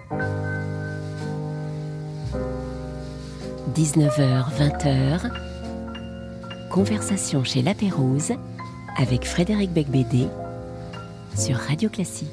19h-20h, conversation chez La Pérouse avec Frédéric Becbédé sur Radio Classique.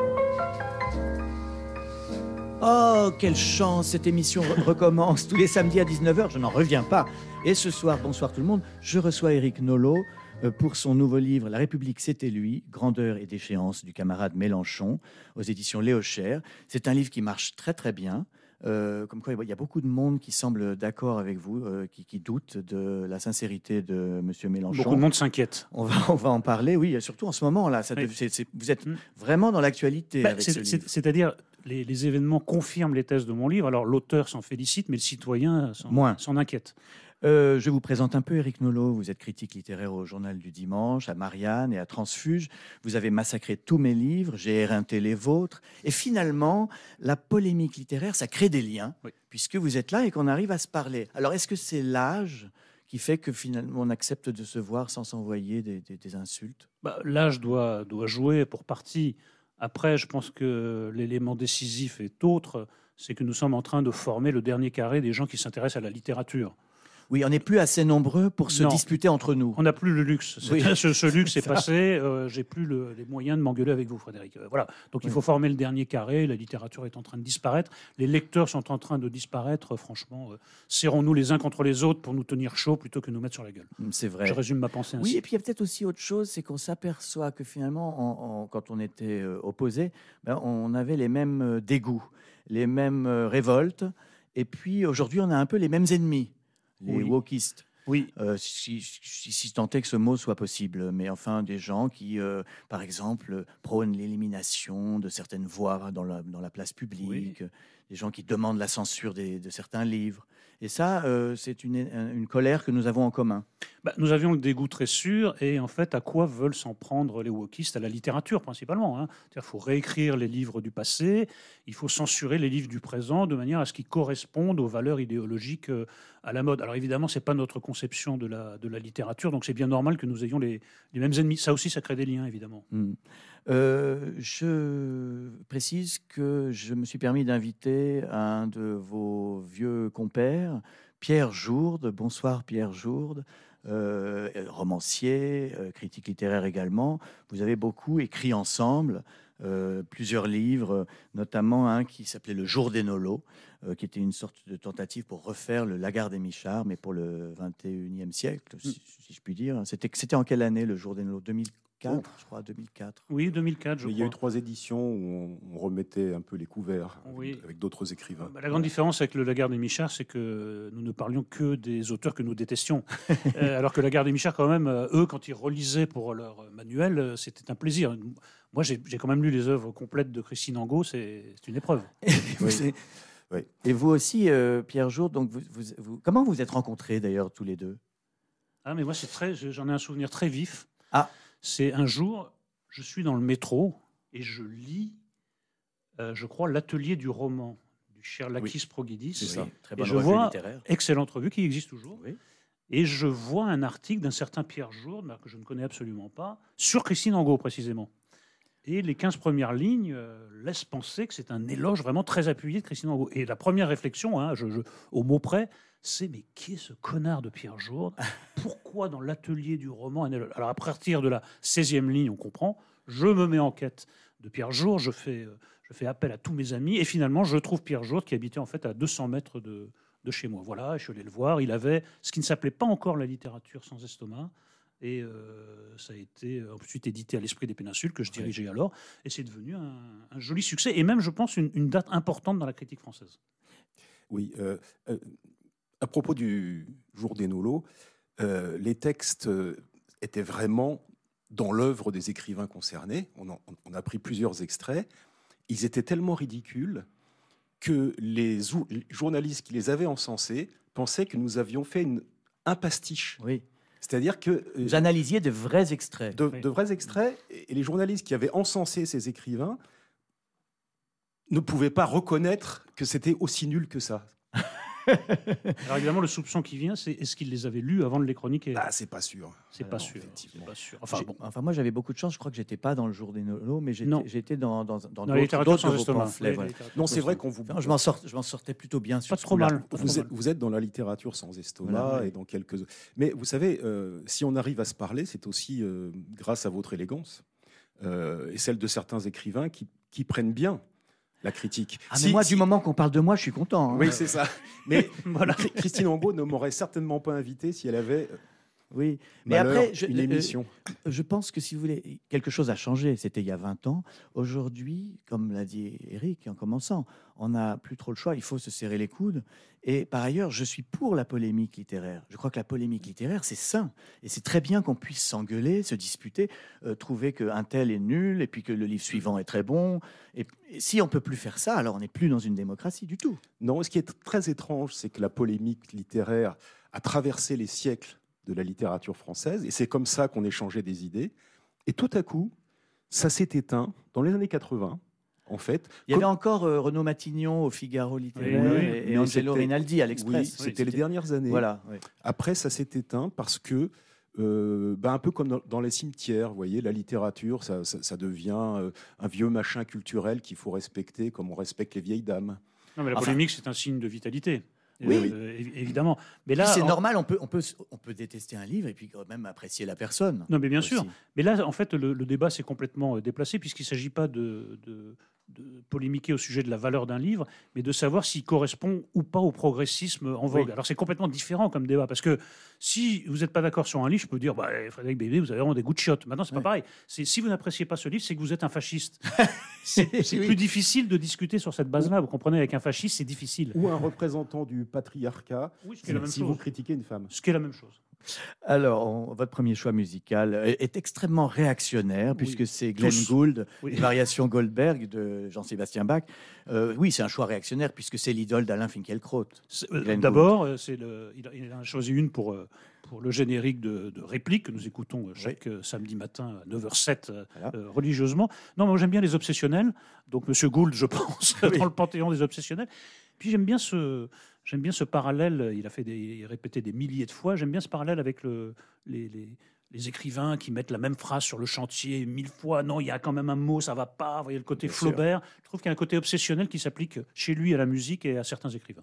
Oh, quelle chance, cette émission recommence tous les samedis à 19h, je n'en reviens pas. Et ce soir, bonsoir tout le monde, je reçois Éric Nolot pour son nouveau livre « La République, c'était lui, grandeur et déchéance du camarade Mélenchon » aux éditions Léo Cher. C'est un livre qui marche très très bien. Comme quoi, il y a beaucoup de monde qui semble d'accord avec vous, qui doute de la sincérité de M. Mélenchon. Beaucoup de monde s'inquiète. On va en parler, oui, surtout en ce moment-là. Vous êtes vraiment dans l'actualité avec ce livre. C'est-à-dire, les événements confirment les thèses de mon livre. Alors, l'auteur s'en félicite, mais le citoyen s'en inquiète. Je vous présente un peu Éric Nolot. Vous êtes critique littéraire au Journal du Dimanche, à Marianne et à Transfuge. Vous avez massacré tous mes livres, j'ai éreinté les vôtres. Et finalement, la polémique littéraire, ça crée des liens, puisque vous êtes là et qu'on arrive à se parler. Alors, est-ce que c'est l'âge qui fait que finalement on accepte de se voir sans s'envoyer des insultes ? L'âge doit jouer pour partie. Après, je pense que l'élément décisif est autre. C'est que nous sommes en train de former le dernier carré des gens qui s'intéressent à la littérature. Oui, on n'est plus assez nombreux pour se disputer entre nous. On n'a plus le luxe. Ce luxe est passé. J'ai plus les moyens de m'engueuler avec vous, Frédéric. Voilà. Donc il faut former le dernier carré. La littérature est en train de disparaître. Les lecteurs sont en train de disparaître. Franchement, serrons-nous les uns contre les autres pour nous tenir chaud plutôt que nous mettre sur la gueule. C'est vrai. Je résume ma pensée ainsi. Oui, et puis il y a peut-être aussi autre chose, c'est qu'on s'aperçoit que finalement, quand on était opposés, on avait les mêmes dégoûts, les mêmes révoltes. Et puis aujourd'hui, on a un peu les mêmes ennemis. Les wokistes. Oui. Si tant est que ce mot soit possible. Mais enfin, des gens qui, par exemple, prônent l'élimination de certaines voix dans la place publique, des gens qui demandent la censure de certains livres. Et ça, c'est une colère que nous avons en commun. Nous avions le dégoût très sûr. Et en fait, à quoi veulent s'en prendre les wokistes ? À la littérature, principalement. Il faut réécrire les livres du passé. Il faut censurer les livres du présent de manière à ce qu'ils correspondent aux valeurs idéologiques à la mode. Alors évidemment, ce n'est pas notre conception de la littérature. Donc c'est bien normal que nous ayons les mêmes ennemis. Ça aussi, ça crée des liens, évidemment. Je précise que je me suis permis d'inviter un de vos vieux compères, Pierre Jourde. Bonsoir Pierre Jourde, romancier, critique littéraire également. Vous avez beaucoup écrit ensemble, plusieurs livres, notamment un qui s'appelait Le Jour des Nolots, qui était une sorte de tentative pour refaire le Lagarde et Michard, mais pour le 21e siècle, si je puis dire. C'était en quelle année, Le Jour des Nolots ? 2004, je crois, 2004. Oui, 2004, je crois. Il y a eu 3 éditions où on remettait un peu les couverts avec d'autres écrivains. La grande différence avec le Lagarde et Michard, c'est que nous ne parlions que des auteurs que nous détestions. Alors que Lagarde et Michard, quand même, eux, quand ils relisaient pour leur manuel, c'était un plaisir. Moi, j'ai quand même lu les œuvres complètes de Christine Angot, c'est une épreuve. Oui. Et vous aussi, Pierre Jourde, donc comment vous êtes rencontrés d'ailleurs tous les deux ? Mais moi, j'en ai un souvenir très vif. C'est un jour, je suis dans le métro et je lis, je crois, l'atelier du roman du cher Lakis Proguidis. C'est ça. Très bonne et je revue vois, littéraire. excellente revue qui existe toujours. Oui. Et je vois un article d'un certain Pierre Jourde, que je ne connais absolument pas, sur Christine Angot précisément. Et les 15 premières lignes laissent penser que c'est un éloge vraiment très appuyé de Christine Angot. Et la première réflexion, au mot près, c'est mais qui est ce connard de Pierre Jourde ? Pourquoi dans l'atelier du roman un éloge ? Alors à partir de la 16e ligne, on comprend. Je me mets en quête de Pierre Jourde, je fais appel à tous mes amis et finalement je trouve Pierre Jourde qui habitait en fait à 200 mètres de chez moi. Voilà, je suis allé le voir. Il avait ce qui ne s'appelait pas encore la littérature sans estomac. Et ça a été ensuite édité à l'Esprit des Péninsules, que je dirigeais alors. Et c'est devenu un joli succès. Et même, je pense, une date importante dans la critique française. Oui. À propos du Jour des Nolots, les textes étaient vraiment dans l'œuvre des écrivains concernés. On a pris plusieurs extraits. Ils étaient tellement ridicules que les journalistes qui les avaient encensés pensaient que nous avions fait un pastiche. Oui. C'est-à-dire que... Vous analysiez de vrais extraits. De vrais extraits, et les journalistes qui avaient encensé ces écrivains ne pouvaient pas reconnaître que c'était aussi nul que ça. Alors évidemment, le soupçon qui vient, c'est est-ce qu'il les avait lus avant de les chroniquer? Ah, c'est pas sûr. C'est pas non, sûr. effectivement. C'est pas sûr. Enfin, moi, j'avais beaucoup de chance. Je crois que j'étais pas dans le jour des Nolos, mais Non. j'étais dans Dans la d'autres littérature d'autres sans de vos estomac. pamphlets. Oui, Voilà. la littérature Non, sans c'est vrai estomac. qu'on vous. Enfin, je m'en sortais plutôt bien. sur Pas ce trop coup-là. mal. Pas trop Vous mal. êtes, vous êtes dans la littérature sans estomac Voilà, oui. et dans quelques. Mais vous savez, si on arrive à se parler, c'est aussi grâce à votre élégance et celle de certains écrivains qui prennent bien la critique. Ah, mais moi, du moment qu'on parle de moi, je suis content. hein. Oui, c'est ça. Mais Voilà. Christine Angot ne m'aurait certainement pas invité si elle avait Oui. Mais malheur, après, une émission. je pense que si vous voulez, quelque chose a changé. C'était il y a 20 ans. Aujourd'hui, comme l'a dit Eric en commençant, on n'a plus trop le choix. Il faut se serrer les coudes. Et par ailleurs, je suis pour la polémique littéraire. Je crois que la polémique littéraire, c'est sain. Et c'est très bien qu'on puisse s'engueuler, se disputer, trouver qu'un tel est nul et puis que le livre suivant est très bon. Et si on peut plus faire ça, alors on n'est plus dans une démocratie du tout. Non, ce qui est très étrange, c'est que la polémique littéraire a traversé les siècles de la littérature française, et c'est comme ça qu'on échangeait des idées. Et tout à coup, ça s'est éteint dans les années 80, en fait. Il y avait encore Renaud Matignon au Figaro littéraire Oui, oui, et mais Angelo c'était- Rinaldi à Oui, l'Express. c'était les dernières années. Voilà. oui. Après, ça s'est éteint parce que, un peu comme dans les cimetières, vous voyez, la littérature, ça devient un vieux machin culturel qu'il faut respecter comme on respecte les vieilles dames. Non, mais la Enfin- polémique, c'est un signe de vitalité. Oui. Évidemment. Mais Puis là, c'est normal, on peut détester un livre et puis quand même apprécier la personne. Non, mais bien sûr. aussi. Mais là, en fait, le débat s'est complètement déplacé puisqu'il ne s'agit pas de polémiquer au sujet de la valeur d'un livre, mais de savoir s'il correspond ou pas au progressisme en vogue. Oui. Alors c'est complètement différent comme débat parce que si vous n'êtes pas d'accord sur un livre, je peux dire, Frédéric Bébé, vous avez vraiment des goûts de chiottes. Maintenant, c'est Ouais. pas pareil. Si vous n'appréciez pas ce livre, c'est que vous êtes un fasciste. C'est Oui. plus difficile de discuter sur cette base-là. Vous comprenez, avec un fasciste, c'est difficile. Ou un représentant du patriarcat, Oui, ce qui est la même si chose. vous critiquez une femme. Ce qui est la même chose. Alors, votre premier choix musical est extrêmement réactionnaire, Oui. puisque c'est Glenn Tous. Gould, Oui. les variations Goldberg de Jean-Sébastien Bach. Oui, c'est un choix réactionnaire, puisque c'est l'idole d'Alain Finkielkraut. Glenn D'abord, il a choisi une pour le générique de réplique que nous écoutons chaque samedi matin à 9h07 Voilà. religieusement. Non, moi j'aime bien les obsessionnels, donc Monsieur Gould, je pense, Oui. dans le panthéon des obsessionnels. Puis j'aime bien ce parallèle, il a répété des milliers de fois, j'aime bien ce parallèle avec les écrivains qui mettent la même phrase sur le chantier 1000 fois. Non, il y a quand même un mot, ça va pas. Vous voyez le côté Bien sûr. Flaubert. Je trouve qu'il y a un côté obsessionnel qui s'applique chez lui à la musique et à certains écrivains.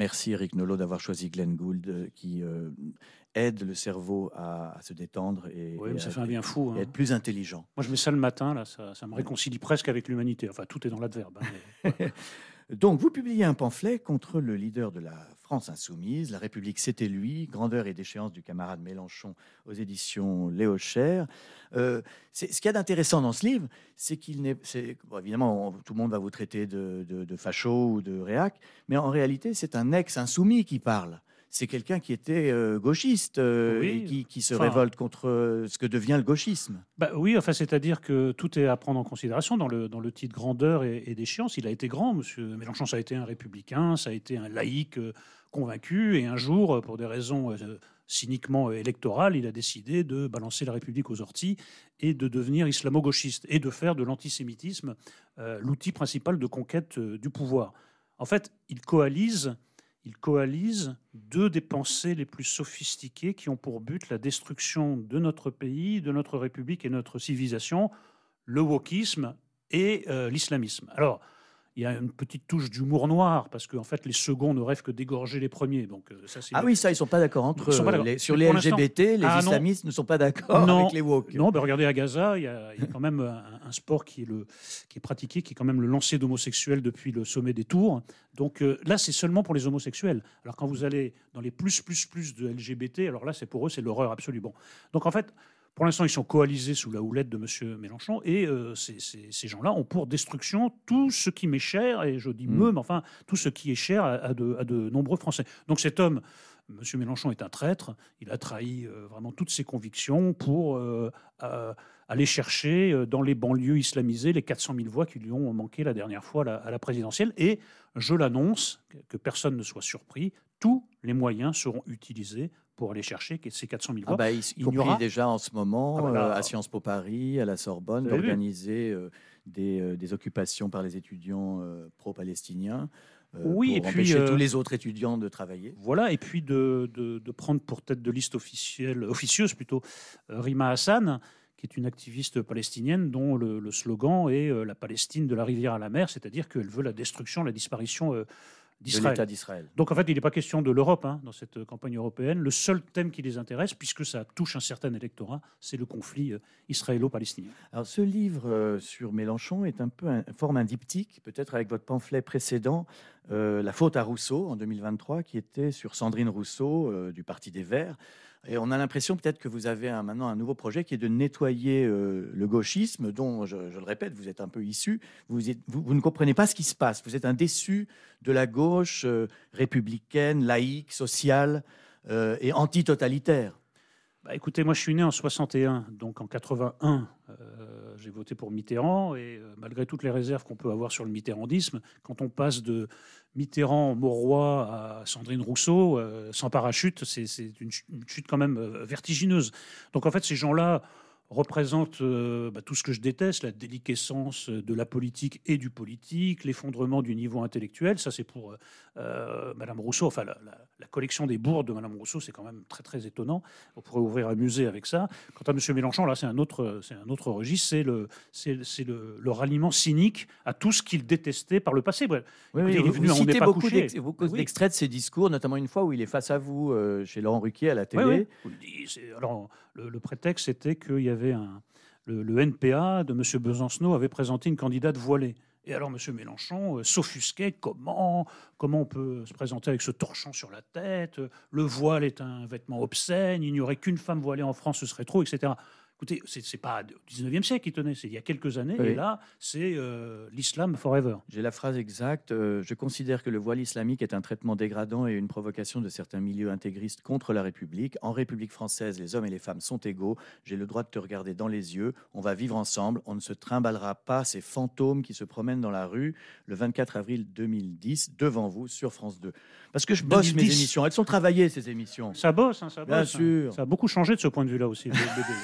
Merci Éric Nolot d'avoir choisi Glenn Gould qui aide le cerveau à se détendre et, Oui, mais ça fait un bien fou. et être plus intelligent. Moi, je mets ça le matin, là, ça me réconcilie presque avec l'humanité. Enfin, tout est dans l'adverbe. Mais voilà. Donc, vous publiez un pamphlet contre le leader de la France insoumise, La République, c'était lui, grandeur et déchéance du camarade Mélenchon aux éditions Léo Cher. Ce qu'il y a d'intéressant dans ce livre, c'est qu'il n'est... Bon, évidemment, tout le monde va vous traiter de facho ou de réac, mais en réalité, c'est un ex-insoumis qui parle. C'est quelqu'un qui était gauchiste Oui, et qui se enfin, révolte contre ce que devient le gauchisme. Oui, enfin, c'est-à-dire que tout est à prendre en considération dans le titre grandeur et déchéance. Il a été grand, monsieur Mélenchon, ça a été un républicain, ça a été un laïc convaincu, et un jour, pour des raisons cyniquement électorales, il a décidé de balancer la République aux orties et de devenir islamo-gauchiste et de faire de l'antisémitisme l'outil principal de conquête du pouvoir. En fait, il coalise deux des pensées les plus sophistiquées qui ont pour but la destruction de notre pays, de notre République et de notre civilisation, le wokisme et l'islamisme. Alors, il y a une petite touche d'humour noir, parce qu'en fait, les seconds ne rêvent que d'égorger les premiers. Donc, ça, c'est Oui, ça, ils ne sont pas d'accord entre Ils sont pas d'accord. sur Mais les pour l'instant- LGBT, les non. islamistes ne sont pas d'accord Non. avec les woke. Non, regardez, à Gaza, il y a quand même un sport qui est pratiqué, qui est quand même le lancer d'homosexuels depuis le sommet des tours. Donc là, c'est seulement pour les homosexuels. Alors quand vous allez dans les plus de LGBT, alors là, pour eux, c'est l'horreur absolue. Bon. Donc en fait, pour l'instant, ils sont coalisés sous la houlette de M. Mélenchon, et ces gens-là ont pour destruction tout ce qui m'est cher, et je dis mais enfin, tout ce qui est cher à de nombreux Français. Donc cet homme, M. Mélenchon, est un traître. Il a trahi vraiment toutes ses convictions pour aller chercher dans les banlieues islamisées les 400 000 voix qui lui ont manqué la dernière fois à la présidentielle. Et je l'annonce, que personne ne soit surpris, tous les moyens seront utilisés pour aller chercher ces 400 000 voix. Il y aura déjà en ce moment, à Sciences Po Paris, à la Sorbonne, d'organiser des occupations par les étudiants pro-palestiniens. Oui, pour empêcher tous les autres étudiants de travailler. Voilà, et puis de prendre pour tête de liste officieuse plutôt, Rima Hassan, qui est une activiste palestinienne dont le slogan est la Palestine de la rivière à la mer, c'est-à-dire qu'elle veut la destruction, la disparition d'Israël. De l'État d'Israël. Donc en fait, il n'est pas question de l'Europe dans cette campagne européenne. Le seul thème qui les intéresse, puisque ça touche un certain électorat, c'est le conflit israélo-palestinien. Alors ce livre sur Mélenchon est un peu forme un diptyque, peut-être avec votre pamphlet précédent, La faute à Rousseau, en 2023, qui était sur Sandrine Rousseau, du Parti des Verts. Et on a l'impression peut-être que vous avez maintenant un nouveau projet qui est de nettoyer le gauchisme, dont, je le répète, vous êtes un peu issu. Vous ne comprenez pas ce qui se passe. Vous êtes un déçu de la gauche républicaine, laïque, sociale et anti-totalitaire. Écoutez, moi je suis né en 61, donc en 81, j'ai voté pour Mitterrand, et malgré toutes les réserves qu'on peut avoir sur le mitterrandisme, quand on passe de Mitterrand, Mauroy à Sandrine Rousseau, sans parachute, c'est une chute quand même vertigineuse. Donc en fait, ces gens-là représentent tout ce que je déteste, la déliquescence de la politique et du politique, l'effondrement du niveau intellectuel. Ça, c'est pour Madame Rousseau. Enfin, la collection des bourdes de Madame Rousseau, c'est quand même très, très étonnant. On pourrait ouvrir un musée avec ça. Quant à Monsieur Mélenchon, là, c'est un autre registre. C'est le ralliement cynique à tout ce qu'il détestait par le passé. Ouais. Oui, Écoutez, il est venu vous à On n'est citez pas beaucoup couché. d'extraits de ses discours, notamment une fois où il est face à vous chez Laurent Ruquier à la télé. Alors, le prétexte, c'était qu'il y avait le NPA de M. Besancenot avait présenté une candidate voilée. Et alors, M. Mélenchon s'offusquait. Comment on peut se présenter avec ce torchon sur la tête? Le voile est un vêtement obscène. Il n'y aurait qu'une femme voilée en France, ce serait trop, etc. Écoutez, c'est pas au 19e siècle qu'il tenait, c'est il y a quelques années. Oui. Et là, c'est l'islam forever. J'ai la phrase exacte. Je considère que le voile islamique est un traitement dégradant et une provocation de certains milieux intégristes contre la République. En République française, les hommes et les femmes sont égaux. J'ai le droit de te regarder dans les yeux. On va vivre ensemble. On ne se trimballera pas ces fantômes qui se promènent dans la rue le 24 avril 2010 devant vous sur France 2. Parce que je bosse 2010. Mes émissions. Elles sont travaillées, ces émissions. Ça bosse, ça bosse. Bien sûr. Ça a beaucoup changé de ce point de vue-là aussi.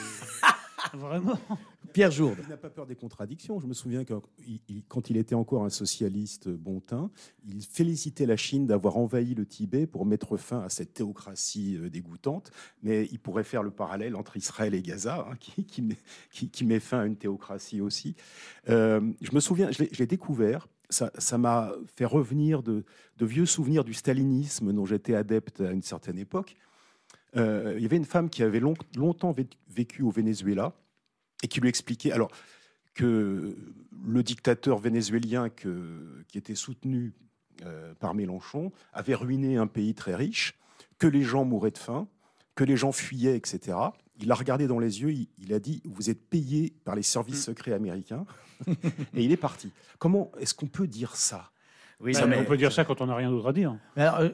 Vraiment. Pierre Jourde. Il n'a pas peur des contradictions. Je me souviens que quand il était encore un socialiste bon teint, il félicitait la Chine d'avoir envahi le Tibet pour mettre fin à cette théocratie dégoûtante. Mais il pourrait faire le parallèle entre Israël et Gaza, qui met fin à une théocratie aussi. Je me souviens, je l'ai découvert ça m'a fait revenir de vieux souvenirs du stalinisme dont j'étais adepte à une certaine époque. Il y avait une femme qui avait longtemps vécu au Venezuela et qui lui expliquait alors, que le dictateur vénézuélien qui était soutenu par Mélenchon avait ruiné un pays très riche, que les gens mouraient de faim, que les gens fuyaient, etc. Il l'a regardé dans les yeux, il a dit « Vous êtes payé par les services secrets américains ». Et il est parti. Comment est-ce qu'on peut dire ça? Oui, On peut dire ça quand on n'a rien d'autre à dire. Mais alors,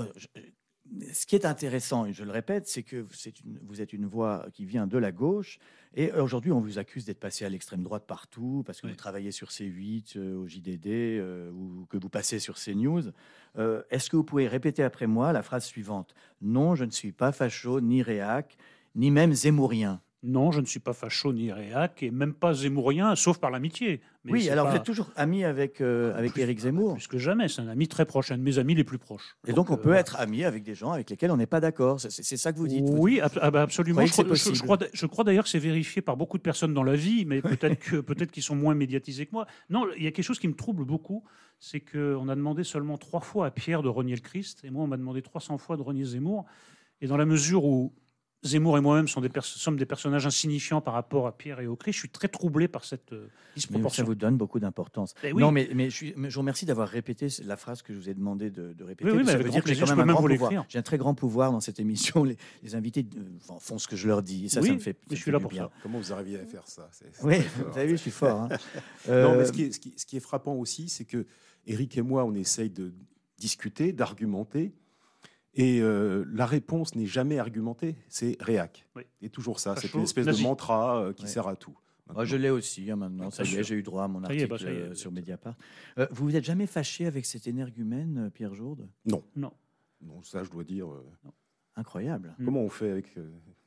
ce qui est intéressant, et je le répète, c'est que vous êtes une voix qui vient de la gauche. Et aujourd'hui, on vous accuse d'être passé à l'extrême droite partout, parce que vous travaillez sur C8, au JDD, ou que vous passez sur CNews. Est-ce que vous pouvez répéter après moi la phrase suivante? Non, je ne suis pas facho, ni réac, ni même zémourien. Non, je ne suis pas facho ni réac, et même pas zémourien, sauf par l'amitié. Mais oui, alors pas... vous êtes toujours ami avec Éric Zemmour. Plus que jamais, c'est un ami très proche, un de mes amis les plus proches. Et donc on peut être ami avec des gens avec lesquels on n'est pas d'accord. C'est ça que vous dites? Oui, absolument. Je crois d'ailleurs que c'est vérifié par beaucoup de personnes dans la vie, mais peut-être qu'ils sont moins médiatisés que moi. Non, il y a quelque chose qui me trouble beaucoup, c'est qu'on a demandé seulement 3 fois à Pierre de renier le Christ, et moi on m'a demandé 300 fois de renier Zemmour. Et dans la mesure où Zemmour et moi-même sommes des personnages insignifiants par rapport à Pierre et au Christ, je suis très troublé par cette disproportion. Ça vous donne beaucoup d'importance. Oui. Non, mais je vous remercie d'avoir répété la phrase que je vous ai demandé de répéter. Oui, ça veut dire que j'ai quand même un grand vous pouvoir. J'ai un très grand pouvoir dans cette émission. Les invités font ce que je leur dis. Et ça me fait. Je suis là pour ça. Comment vous arrivez à faire ça? Oui, vous avez vu, je suis fort. Hein. Non, mais ce qui est frappant aussi, c'est que Éric et moi, on essaye de discuter, d'argumenter. Et la réponse n'est jamais argumentée, c'est réac. Oui. Et toujours ça, c'est une espèce de mantra qui sert à tout. Je l'ai aussi maintenant, ça y est, j'ai eu droit à mon article sur Mediapart. Vous n'êtes jamais fâché avec cet énergumène, Pierre Jourde? Non, ça je dois dire. Incroyable. Comment on fait avec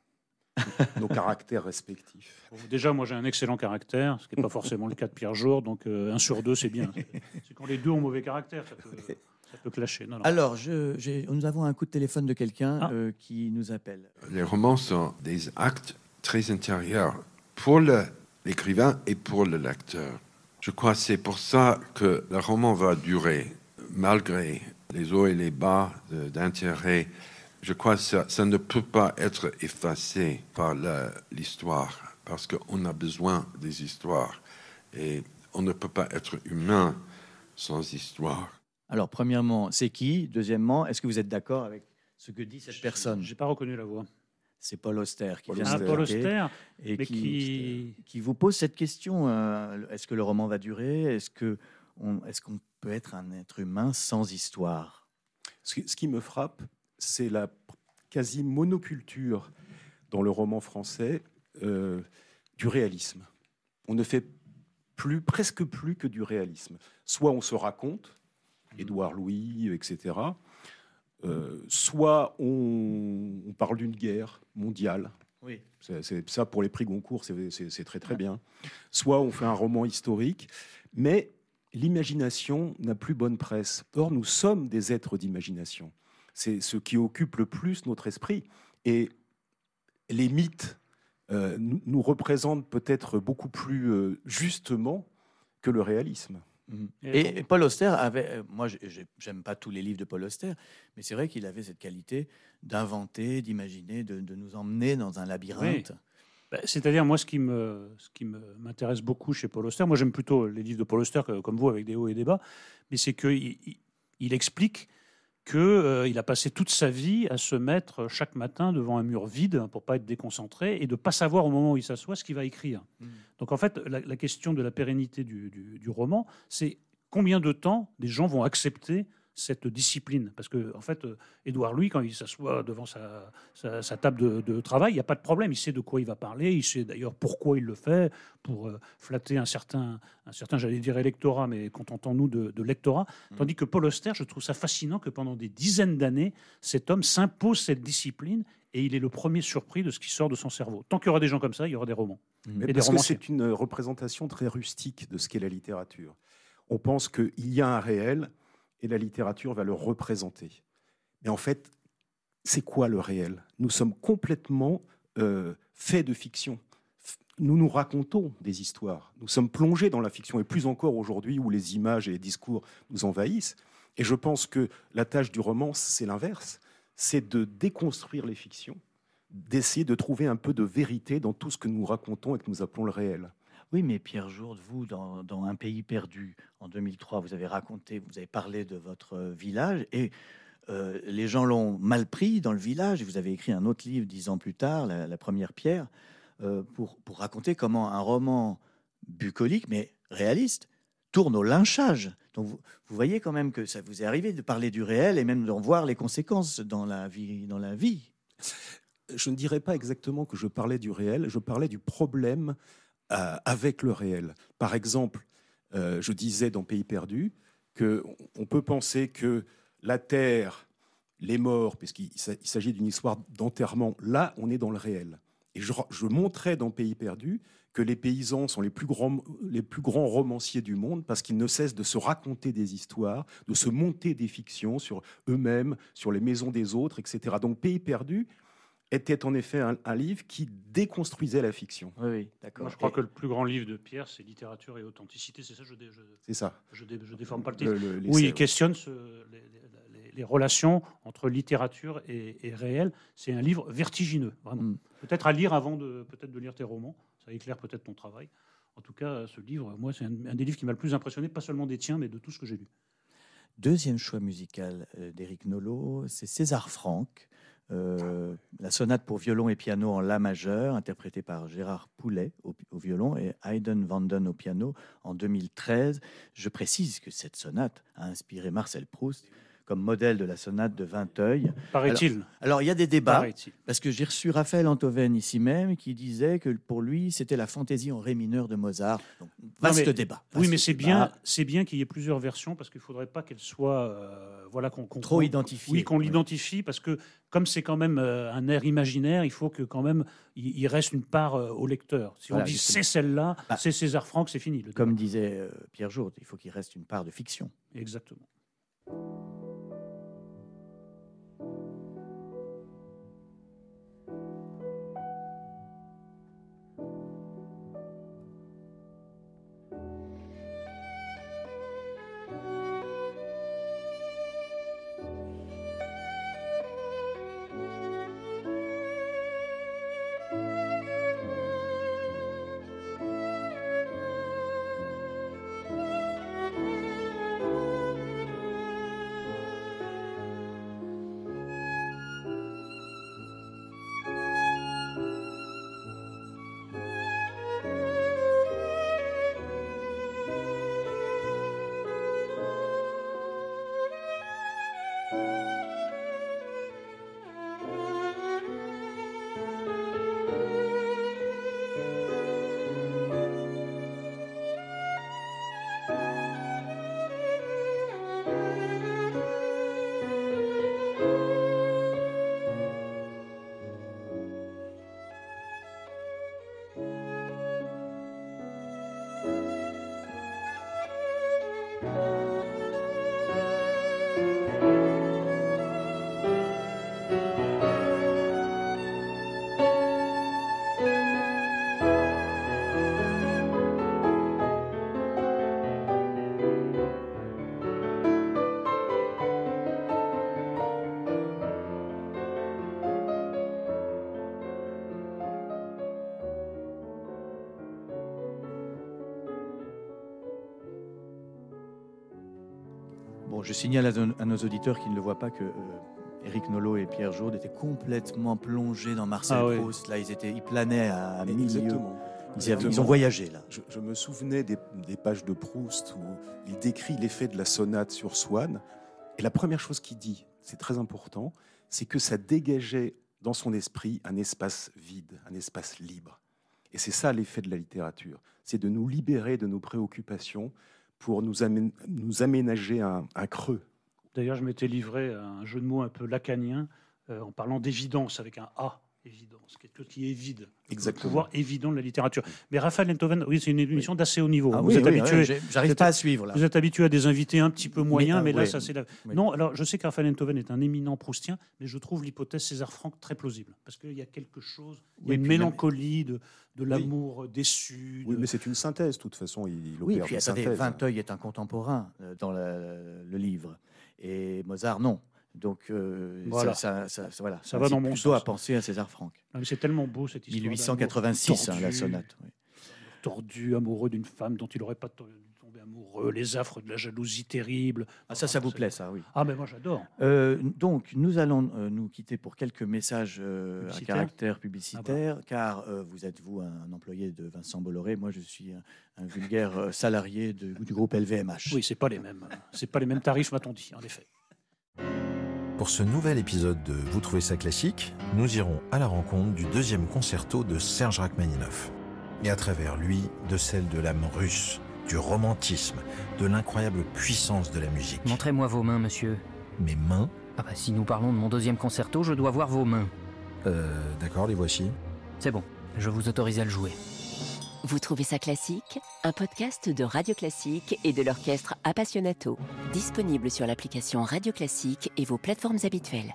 nos caractères respectifs? Déjà, moi j'ai un excellent caractère, ce qui n'est pas forcément le cas de Pierre Jourde, donc 1 sur 2 c'est bien. C'est quand les deux ont mauvais caractère, ça peut clasher. Non. Alors, nous avons un coup de téléphone de quelqu'un qui nous appelle. Les romans sont des actes très intérieurs pour l'écrivain et pour le lecteur. Je crois que c'est pour ça que le roman va durer, malgré les hauts et les bas d'intérêt. Je crois que ça ne peut pas être effacé par l'histoire, parce qu'on a besoin des histoires. Et on ne peut pas être humain sans histoire. Alors, premièrement, c'est qui? Deuxièmement, est-ce que vous êtes d'accord avec ce que dit cette personne? Je n'ai pas reconnu la voix. C'est Paul Auster qui Paul Auster, et qui vous pose cette question. Est-ce que le roman va durer? Est-ce qu'on peut être un être humain sans histoire? Ce qui me frappe, c'est la quasi monoculture dans le roman français du réalisme. On ne fait presque plus que du réalisme. Soit on se raconte, Édouard Louis, etc. Soit on parle d'une guerre mondiale. Oui. C'est ça pour les prix Goncourt, c'est très très bien. Soit on fait un roman historique, mais l'imagination n'a plus bonne presse. Or, nous sommes des êtres d'imagination. C'est ce qui occupe le plus notre esprit. Et les mythes nous représentent peut-être beaucoup plus justement que le réalisme. Et Paul Auster avait, moi j'aime pas tous les livres de Paul Auster, mais c'est vrai qu'il avait cette qualité d'inventer, d'imaginer, de nous emmener dans un labyrinthe. Oui. C'est-à-dire, moi, ce qui m'intéresse beaucoup chez Paul Auster, moi j'aime plutôt les livres de Paul Auster comme vous, avec des hauts et des bas, mais c'est qu'il explique qu'il a passé toute sa vie à se mettre chaque matin devant un mur vide pour pas être déconcentré et de pas savoir au moment où il s'assoit ce qu'il va écrire. Donc en fait, la question de la pérennité du roman, c'est combien de temps des gens vont accepter cette discipline. Parce que en fait, Édouard Louis, quand il s'assoit devant sa table de travail, il n'y a pas de problème. Il sait de quoi il va parler. Il sait d'ailleurs pourquoi il le fait, pour flatter un certain, j'allais dire électorat, mais contentons-nous de lectorat. Tandis que Paul Auster, je trouve ça fascinant que pendant des dizaines d'années, cet homme s'impose cette discipline et il est le premier surpris de ce qui sort de son cerveau. Tant qu'il y aura des gens comme ça, il y aura des romans. Mais parce que c'est une représentation très rustique de ce qu'est la littérature. On pense qu'il y a un réel et la littérature va le représenter. Mais en fait, c'est quoi le réel? Nous sommes complètement faits de fiction. nous nous racontons des histoires. Nous sommes plongés dans la fiction, et plus encore aujourd'hui où les images et les discours nous envahissent. Et je pense que la tâche du roman, c'est l'inverse. C'est de déconstruire les fictions, d'essayer de trouver un peu de vérité dans tout ce que nous racontons et que nous appelons le réel. Oui, mais Pierre Jourde, vous, dans Un pays perdu, en 2003, vous avez parlé de votre village, et les gens l'ont mal pris dans le village, et vous avez écrit un autre livre 10 ans plus tard, La première pierre, pour raconter comment un roman bucolique, mais réaliste, tourne au lynchage. Donc vous voyez quand même que ça vous est arrivé de parler du réel et même d'en voir les conséquences dans la vie. Je ne dirais pas exactement que je parlais du réel, je parlais du problème avec le réel. Par exemple, je disais dans Pays perdu qu'on peut penser que la terre, les morts, puisqu'il s'agit d'une histoire d'enterrement, là on est dans le réel. Et je montrais dans Pays perdu que les paysans sont les plus grands romanciers du monde parce qu'ils ne cessent de se raconter des histoires, de se monter des fictions sur eux-mêmes, sur les maisons des autres, etc. Donc Pays perdu était en effet un livre qui déconstruisait la fiction. Oui, d'accord. Moi, je crois que le plus grand livre de Pierre, c'est Littérature et authenticité. C'est ça, c'est ça. Je déforme pas le titre. Oui, il questionne les relations entre littérature et réel. C'est un livre vertigineux, vraiment. Peut-être à lire avant de lire tes romans. Ça éclaire peut-être ton travail. En tout cas, ce livre, moi, c'est un des livres qui m'a le plus impressionné, pas seulement des tiens, mais de tout ce que j'ai lu. Deuxième choix musical d'Éric Nolot, c'est César Franck. La sonate pour violon et piano en la majeur, interprétée par Gérard Poulet au violon et Hayden Vanden au piano en 2013. Je précise que cette sonate a inspiré Marcel Proust comme modèle de la sonate de Vinteuil. Paraît-il. Alors, il y a des débats, parce que j'ai reçu Raphaël Antoven ici même, qui disait que pour lui, c'était la fantaisie en ré mineur de Mozart. Donc, vaste débat. Oui, mais c'est bien qu'il y ait plusieurs versions, parce qu'il ne faudrait pas qu'elle soit... trop identifiée. Oui, qu'on l'identifie, parce que comme c'est quand même un air imaginaire, il faut que quand même il reste une part au lecteur. Si on dit c'est celle-là, c'est César Franck, c'est fini. Comme disait Pierre Jourde, il faut qu'il reste une part de fiction. Exactement. Bon, je signale à nos auditeurs qui ne le voient pas que Éric Nolot et Pierre Jourde étaient complètement plongés dans Marcel Proust. Là, ils planaient à milieu. Exactement. Ils ont voyagé, là. Je me souvenais des pages de Proust où il décrit l'effet de la sonate sur Swann. Et la première chose qu'il dit, c'est très important, c'est que ça dégageait dans son esprit un espace vide, un espace libre. Et c'est ça l'effet de la littérature. C'est de nous libérer de nos préoccupations pour nous aménager un creux. D'ailleurs, je m'étais livré à un jeu de mots un peu lacanien en parlant d'évidence avec un A. évidence, quelque chose qui est vide. Exactement. Le pouvoir évident de la littérature. Mais Raphaël Enthoven, oui, c'est une émission d'assez haut niveau. Ah Vous oui, êtes oui, habitué. ouais, j'arrive pas à suivre là. Vous êtes habitué à des invités un petit peu moyens, mais là, ouais, ça c'est la... oui. Non, alors je sais que Raphaël Enthoven est un éminent proustien, mais je trouve l'hypothèse César Franck très plausible. Parce qu'il y a quelque chose, il y a Oui, une puis mélancolie de l'amour déçu. Oui, mais c'est une synthèse, de toute façon. Il Oui, opère puis une attendez, synthèse. Vinteuil est un contemporain dans le livre. Et Mozart, non. Donc, Voilà. ça Ça va dans mon plutôt sens. à penser à César Franck. Non, mais c'est tellement beau cette histoire. 1886, d'amour la tordu, sonate. Oui. tordu, amoureux d'une femme dont il n'aurait pas dû tomber amoureux, les affres de la jalousie terrible. Ah, ça vous plaît, ça, oui. Ah, mais moi j'adore. Donc, nous allons nous quitter pour quelques messages à Publicitaires. caractère publicitaire, car vous êtes, vous, un employé de Vincent Bolloré. Moi, je suis un vulgaire salarié du groupe LVMH. Oui, c'est pas les mêmes tarifs, m'a-t-on dit, en effet. Pour ce nouvel épisode de Vous trouvez ça classique, nous irons à la rencontre du 2e concerto de Serge Rachmaninoff. Et à travers lui, de celle de l'âme russe, du romantisme, de l'incroyable puissance de la musique. Montrez-moi vos mains, monsieur. Mes mains, Ah bah, si nous parlons de mon 2e concerto, je dois voir vos mains. d'accord, les voici. C'est bon, je vous autorise à le jouer. Vous trouvez ça classique ? Un podcast de Radio Classique et de l'orchestre Appassionato. Disponible sur l'application Radio Classique et vos plateformes habituelles.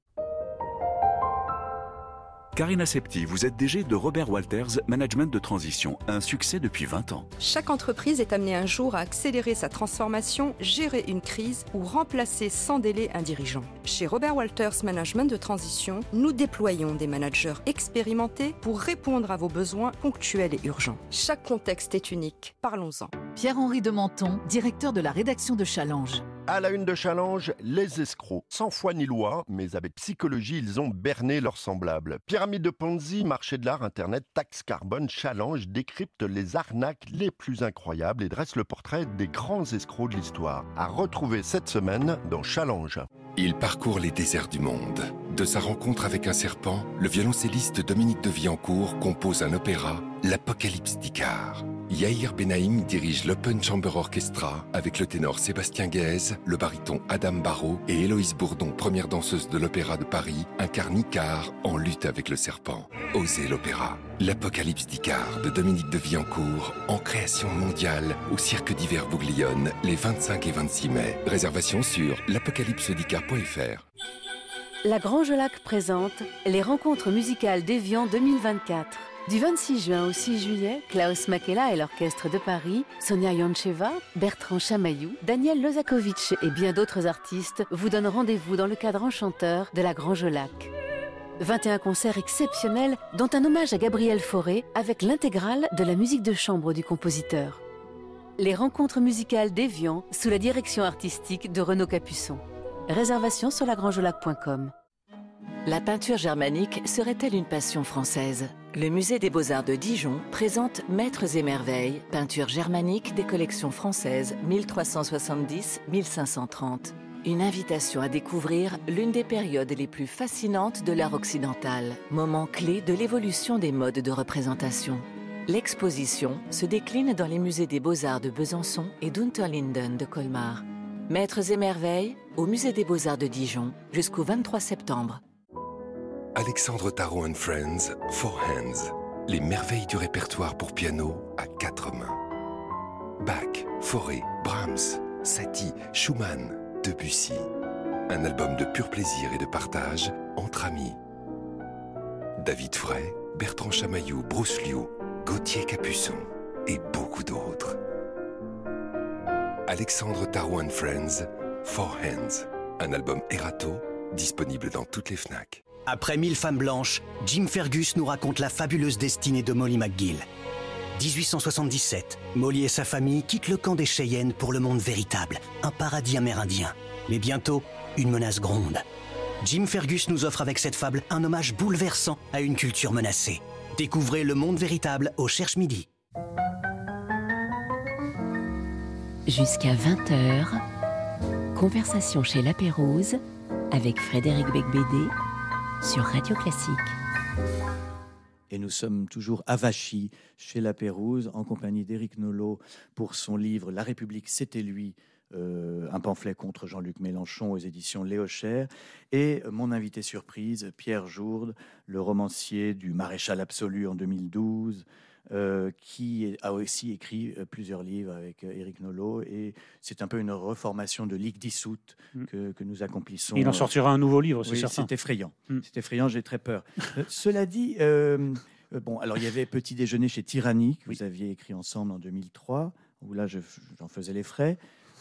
Karina Septi, vous êtes DG de Robert Walters Management de Transition, un succès depuis 20 ans. Chaque entreprise est amenée un jour à accélérer sa transformation, gérer une crise ou remplacer sans délai un dirigeant. Chez Robert Walters Management de Transition, nous déployons des managers expérimentés pour répondre à vos besoins ponctuels et urgents. Chaque contexte est unique. Parlons-en. Pierre-Henri de Menton, directeur de la rédaction de Challenge. À la une de Challenge, les escrocs. Sans foi ni loi, mais avec psychologie, ils ont berné leurs semblables. Pyramide de Ponzi, marché de l'art, Internet, taxe carbone, Challenge décrypte les arnaques les plus incroyables et dresse le portrait des grands escrocs de l'histoire. À retrouver cette semaine dans Challenge. Il parcourt les déserts du monde. De sa rencontre avec un serpent, le violoncelliste Dominique de Villancourt compose un opéra, l'Apocalypse d'Icare. Yair Benaïm dirige l'Open Chamber Orchestra avec le ténor Sébastien Guèze, le baryton Adam Barrault et Héloïse Bourdon, première danseuse de l'Opéra de Paris, incarne Icare en lutte avec le serpent. Osez l'opéra. L'Apocalypse d'Icare de Dominique de Villancourt, en création mondiale au Cirque d'hiver Bouglione, les 25 et 26 mai. Réservation sur l'apocalypsedicare.fr. La Grange Lac présente les rencontres musicales d'Évian 2024. Du 26 juin au 6 juillet, Klaus Makela et l'Orchestre de Paris, Sonia Yoncheva, Bertrand Chamaillou, Daniel Lozakovitch et bien d'autres artistes vous donnent rendez-vous dans le cadre enchanteur de la Grange Lac. 21 concerts exceptionnels, dont un hommage à Gabriel Fauré avec l'intégrale de la musique de chambre du compositeur. Les rencontres musicales d'Évian sous la direction artistique de Renaud Capuçon. Réservation sur lagrangelac.com. La peinture germanique serait-elle une passion française ? Le Musée des Beaux-Arts de Dijon présente Maîtres et Merveilles, peinture germanique des collections françaises 1370-1530. Une invitation à découvrir l'une des périodes les plus fascinantes de l'art occidental, moment clé de l'évolution des modes de représentation. L'exposition se décline dans les musées des Beaux-Arts de Besançon et d'Unterlinden de Colmar. Maîtres et Merveilles, au Musée des Beaux-Arts de Dijon, jusqu'au 23 septembre. Alexandre Tarot and Friends, Four Hands. Les merveilles du répertoire pour piano à 4 mains. Bach, Fauré, Brahms, Satie, Schumann, Debussy. Un album de pur plaisir et de partage entre amis. David Fray, Bertrand Chamaillou, Bruce Liu, Gauthier Capuçon et beaucoup d'autres. Alexandre Tarot and Friends, Four Hands. Un album Erato, disponible dans toutes les FNAC. Après 1000 femmes blanches, Jim Fergus nous raconte la fabuleuse destinée de Molly McGill. 1877, Molly et sa famille quittent le camp des Cheyennes pour le monde véritable, un paradis amérindien. Mais bientôt, une menace gronde. Jim Fergus nous offre avec cette fable un hommage bouleversant à une culture menacée. Découvrez Le Monde Véritable au Cherche Midi. Jusqu'à 20h, conversation chez La Pérouse avec Frédéric Becbédé sur Radio Classique. Et nous sommes toujours à Vachy, chez La Pérouse, en compagnie d'Éric Nolot, pour son livre « La République, c'était lui », un pamphlet contre Jean-Luc Mélenchon aux éditions Léo Cher, et mon invité surprise, Pierre Jourde, le romancier du Maréchal absolu en 2012, qui a aussi écrit plusieurs livres avec Éric Nolot, et c'est un peu une reformation de Ligue dissoute que nous accomplissons. Il en sortira un nouveau livre, c'est oui, certain. C'est effrayant. C'est effrayant, j'ai très peur. Cela dit, bon, alors il y avait Petit déjeuner chez Tyrannie, que vous aviez écrit ensemble en 2003, où là j'en faisais les frais.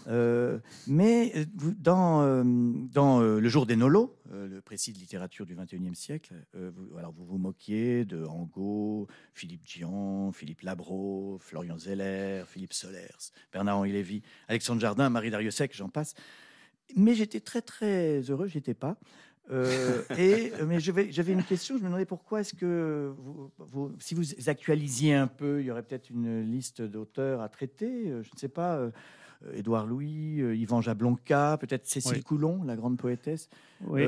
Mais dans Le jour des Nolos, le précis de littérature du XXIe siècle, vous vous moquiez de Angot, Philippe Dian, Philippe Labro, Florian Zeller, Philippe Solers, Bernard-Henri Lévy, Alexandre Jardin, Marie Dariussec, j'en passe. Mais j'étais très très heureux, j'étais pas. Mais j'avais une question, je me demandais pourquoi est-ce que si vous actualisiez un peu, il y aurait peut-être une liste d'auteurs à traiter, je ne sais pas. Édouard Louis, Yvan Jablonka, peut-être Cécile Coulon, la grande poétesse. Oui.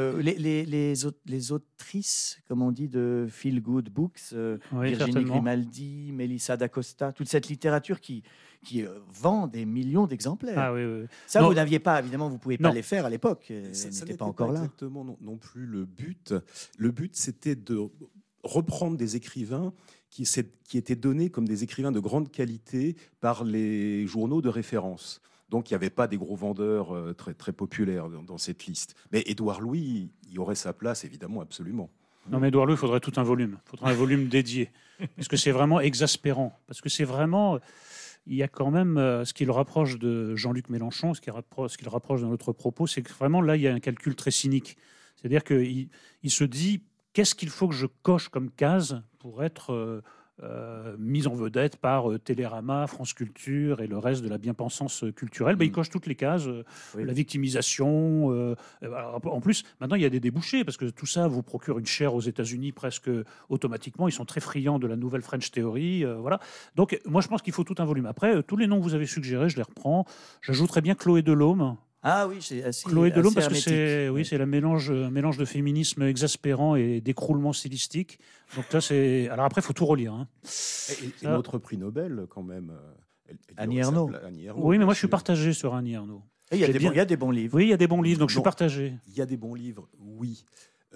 Les autrices, comme on dit, de Feel Good Books, Virginie Grimaldi, Melissa d'Acosta, toute cette littérature qui vend des millions d'exemplaires. Ah, oui. Ça, vous n'aviez pas, évidemment, vous ne pouviez pas les faire à l'époque. Ça n'était pas encore là. Exactement non plus le but. Le but, c'était de reprendre des écrivains qui étaient donnés comme des écrivains de grande qualité par les journaux de référence. Donc, il n'y avait pas des gros vendeurs très, très populaires dans cette liste. Mais Édouard Louis, il aurait sa place, évidemment, absolument. Non, mais Édouard Louis, il faudrait tout un volume. Il faudrait un volume dédié. Parce que c'est vraiment exaspérant. Parce que c'est vraiment... Il y a quand même ce qui le rapproche de Jean-Luc Mélenchon, ce qui le rapproche de notre propos, c'est que vraiment, là, il y a un calcul très cynique. C'est-à-dire qu'il se dit... Qu'est-ce qu'il faut que je coche comme case pour être mise en vedette par Télérama, France Culture et le reste de la bien-pensance culturelle? Il coche toutes les cases. La victimisation. En plus, maintenant, il y a des débouchés parce que tout ça vous procure une chaire aux États-Unis presque automatiquement. Ils sont très friands de la nouvelle French Theory. Voilà. Donc, moi, je pense qu'il faut tout un volume. Après, tous les noms que vous avez suggérés, je les reprends. J'ajouterais bien Chloé Delhomme. Ah oui, c'est assez Chloé Delhomme, parce hermétique. que c'est le mélange de féminisme exaspérant et d'écroulement stylistique. Donc là, c'est... Alors après, il faut tout relire. Hein. Et notre prix Nobel, quand même. Annie Ernaux. Oui, mais moi, je suis partagé sur Annie Ernaux. Il y a des bons livres. Oui, il y a des bons livres, donc je suis partagé. Il y a des bons livres, oui.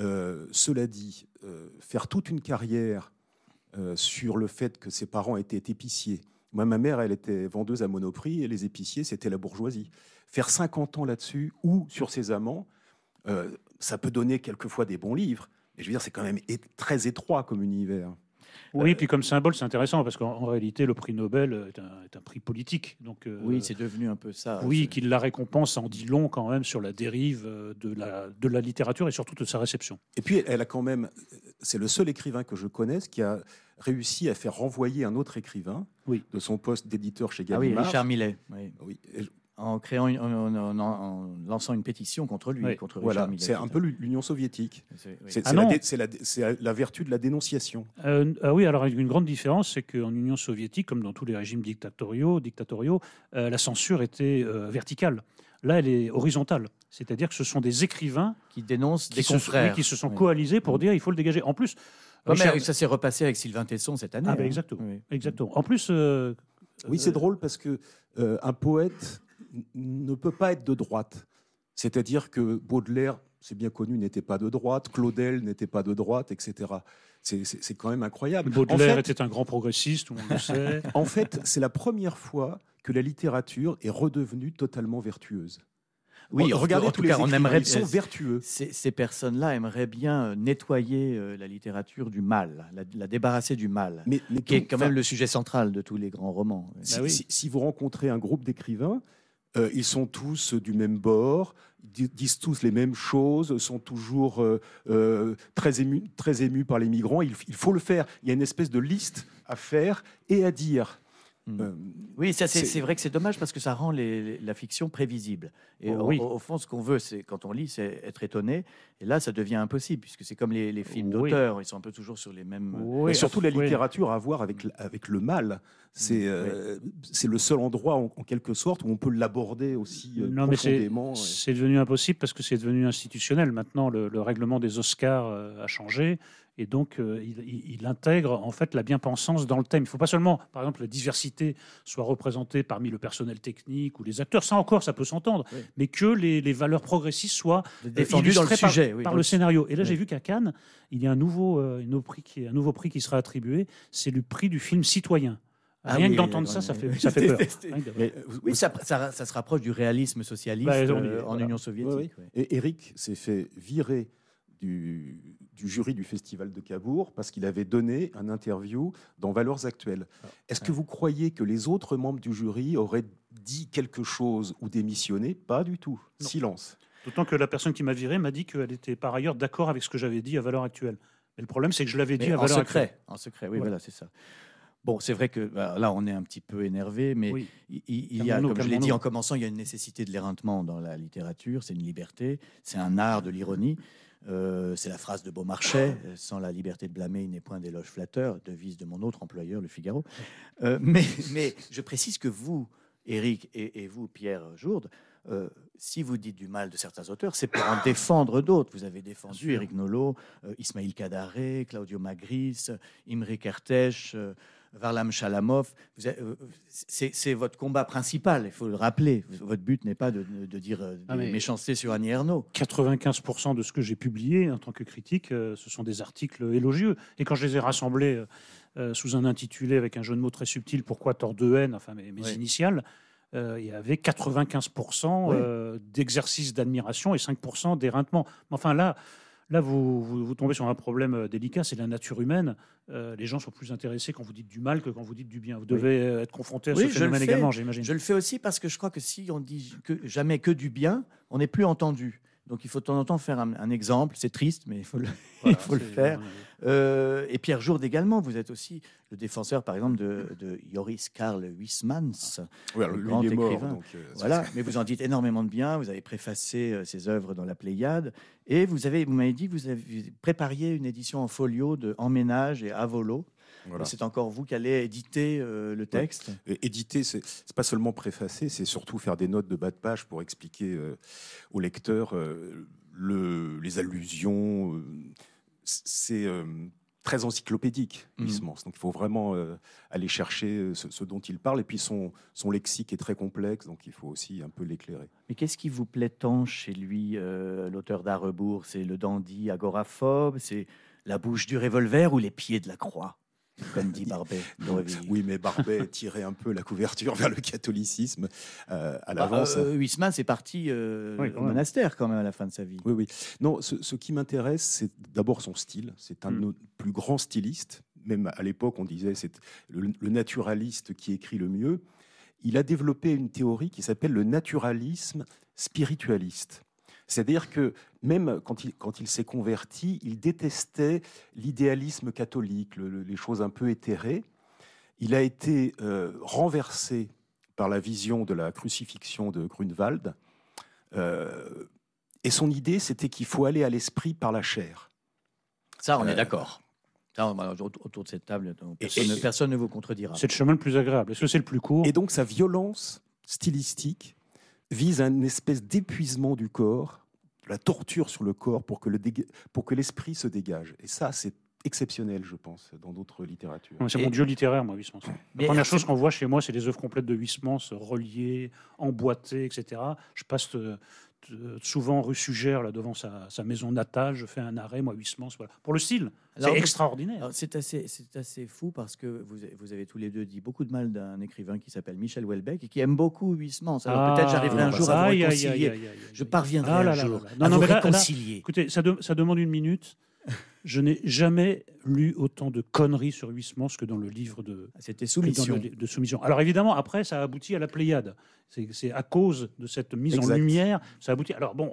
Cela dit, faire toute une carrière sur le fait que ses parents étaient épiciers. Moi, ma mère, elle était vendeuse à Monoprix et les épiciers, c'était la bourgeoisie. Faire 50 ans là-dessus ou sur ses amants, ça peut donner quelquefois des bons livres. Mais je veux dire, c'est quand même très étroit comme univers. Oui, puis comme symbole, c'est intéressant parce qu'en réalité, le prix Nobel est un prix politique. Donc, oui, c'est devenu un peu ça. Oui, qu'il la récompense en dit long quand même sur la dérive de la littérature et surtout de sa réception. Et puis, elle a quand même... C'est le seul écrivain que je connaisse qui a réussi à faire renvoyer un autre écrivain de son poste d'éditeur chez Gallimard. Ah oui, Richard Millet. Oui. En lançant une pétition contre lui, contre Richard Millet. C'est un peu l'Union soviétique. C'est la vertu de la dénonciation. Oui, alors une grande différence, c'est qu'en Union soviétique, comme dans tous les régimes dictatoriaux, la censure était verticale. Là, elle est horizontale. C'est-à-dire que ce sont des écrivains qui dénoncent des confrères. Qui se sont coalisés pour dire il faut le dégager. En plus, ça s'est repassé avec Sylvain Tesson cette année. Ah, exactement. Oui. Exactement. En plus, oui, c'est drôle parce que un poète ne peut pas être de droite. C'est-à-dire que Baudelaire, c'est bien connu, n'était pas de droite, Claudel n'était pas de droite, etc. C'est quand même incroyable. Baudelaire était un grand progressiste, tout le monde le sait. En fait, c'est la première fois que la littérature est redevenue totalement vertueuse. Oui, regardez tous les écrivains, ils sont vertueux. Ces personnes-là aimeraient bien nettoyer la littérature du mal, la débarrasser du mal, qui est quand même le sujet central de tous les grands romans. Si vous rencontrez un groupe d'écrivains, ils sont tous du même bord, disent tous les mêmes choses, sont toujours très émus par les migrants. Il faut le faire. Il y a une espèce de liste à faire et à dire. Oui, ça c'est vrai que c'est dommage parce que ça rend la fiction prévisible. Et au fond, ce qu'on veut, c'est quand on lit, c'est être étonné. Et là, ça devient impossible puisque c'est comme les films d'auteur, ils sont un peu toujours sur les mêmes. Et surtout, la littérature a à voir avec le mal. C'est le seul endroit, en quelque sorte, où on peut l'aborder aussi profondément. C'est devenu impossible parce que c'est devenu institutionnel. Maintenant, le règlement des Oscars a changé. Et donc, il intègre en fait la bien-pensance dans le thème. Il ne faut pas seulement, par exemple, la diversité soit représentée parmi le personnel technique ou les acteurs. Ça encore, ça peut s'entendre. Oui. Mais que les valeurs progressistes soient défendues dans le sujet, par le scénario. Et là, j'ai vu qu'à Cannes, il y a un nouveau prix qui sera attribué. C'est le prix du film citoyen. Rien que d'entendre ça fait peur. Oui, ça se rapproche du réalisme socialiste en Union soviétique. Oui. Et Éric s'est fait virer du jury du Festival de Cabourg parce qu'il avait donné un interview dans Valeurs Actuelles. Est-ce que vous croyez que les autres membres du jury auraient dit quelque chose ou démissionné? Pas du tout. Non. Silence. D'autant que la personne qui m'a viré m'a dit qu'elle était par ailleurs d'accord avec ce que j'avais dit à Valeurs Actuelles. Mais le problème, c'est que je l'avais dit à Valeurs Actuelles. En secret, oui, voilà, c'est ça. Bon, c'est vrai que là, on est un petit peu énervé, mais oui. il y a, comme je l'ai dit en commençant, il y a une nécessité de l'éreintement dans la littérature. C'est une liberté, c'est un art de l'ironie. C'est la phrase de Beaumarchais, sans la liberté de blâmer, il n'est point d'éloge flatteur, devise de mon autre employeur, Le Figaro. Mais je précise que vous, Éric, et vous, Pierre Jourde, si vous dites du mal de certains auteurs, c'est pour en défendre d'autres. Vous avez défendu Éric Nolot, Ismail Kadare, Claudio Magris, Imre Kertész, Varlam Chalamov. C'est votre combat principal, il faut le rappeler. Votre but n'est pas de dire des méchancetés sur Annie Ernaux. 95% de ce que j'ai publié en tant que critique, ce sont des articles élogieux. Et quand je les ai rassemblés sous un intitulé avec un jeu de mots très subtil, Pourquoi tort de haine, enfin mes initiales, il y avait 95% d'exercice d'admiration et 5% d'éreintement. Enfin là, vous tombez sur un problème délicat, c'est la nature humaine. Les gens sont plus intéressés quand vous dites du mal que quand vous dites du bien. Vous devez être confronté à ce phénomène également, j'imagine. Je le fais aussi parce que je crois que si on dit jamais que du bien, on n'est plus entendu. Donc il faut de temps en temps faire un exemple. C'est triste, mais il faut le faire. Et Pierre Jourde également, vous êtes aussi le défenseur, par exemple, de Joris Karl Huysmans, le grand écrivain. Donc, voilà. Mais vous en dites énormément de bien. Vous avez préfacé ses œuvres dans la Pléiade. Et vous m'avez dit que vous avez préparé une édition en folio de Emménage et Avolo. Voilà. C'est encore vous qui allez éditer le texte. Éditer, c'est pas seulement préfacer, c'est surtout faire des notes de bas de page pour expliquer au lecteur les allusions. C'est très encyclopédique, Huysmans. Donc il faut vraiment aller chercher ce dont il parle. Et puis son lexique est très complexe, donc il faut aussi un peu l'éclairer. Mais qu'est-ce qui vous plaît tant chez lui, l'auteur d'Arrebourg? C'est le dandy agoraphobe, c'est la bouche du revolver ou les pieds de la croix, comme dit Barbet. Oui, mais Barbet tirait un peu la couverture vers le catholicisme à l'avance. Huysmans est parti au monastère quand même à la fin de sa vie. Oui. Non, ce qui m'intéresse, c'est d'abord son style. C'est un de nos plus grands stylistes. Même à l'époque, on disait c'est le naturaliste qui écrit le mieux. Il a développé une théorie qui s'appelle le naturalisme spiritualiste. C'est-à-dire que même quand il s'est converti, il détestait l'idéalisme catholique, les choses un peu éthérées. Il a été renversé par la vision de la crucifixion de Grunewald. Et son idée, c'était qu'il faut aller à l'esprit par la chair. Ça, on est d'accord. Autour de cette table, personne ne vous contredira. C'est le chemin le plus agréable. Est-ce que c'est le plus court? Et donc, sa violence stylistique vise à une espèce d'épuisement du corps, la torture sur le corps pour que l'esprit se dégage. Et ça, c'est exceptionnel, je pense, dans d'autres littératures. C'est mon dieu littéraire, moi, Huysmans. La première chose qu'on voit chez moi, c'est les œuvres complètes de Huysmans, reliées, emboîtées, etc. Je passe souvent rue Sugère, là, devant sa maison natale, je fais un arrêt, moi, Huysmans. Voilà. Pour le style, c'est extraordinaire. C'est assez fou parce que vous avez tous les deux dit beaucoup de mal d'un écrivain qui s'appelle Michel Houellebecq et qui aime beaucoup Huysmans. Alors peut-être j'arriverai un jour à vous réconcilier. Je parviendrai un jour à vous réconcilier. Écoutez, ça demande une minute. Je n'ai jamais lu autant de conneries sur Huysmans que dans le livre de Soumission. Alors évidemment, après, ça a abouti à la Pléiade. C'est à cause de cette mise en lumière, ça a abouti. Alors bon,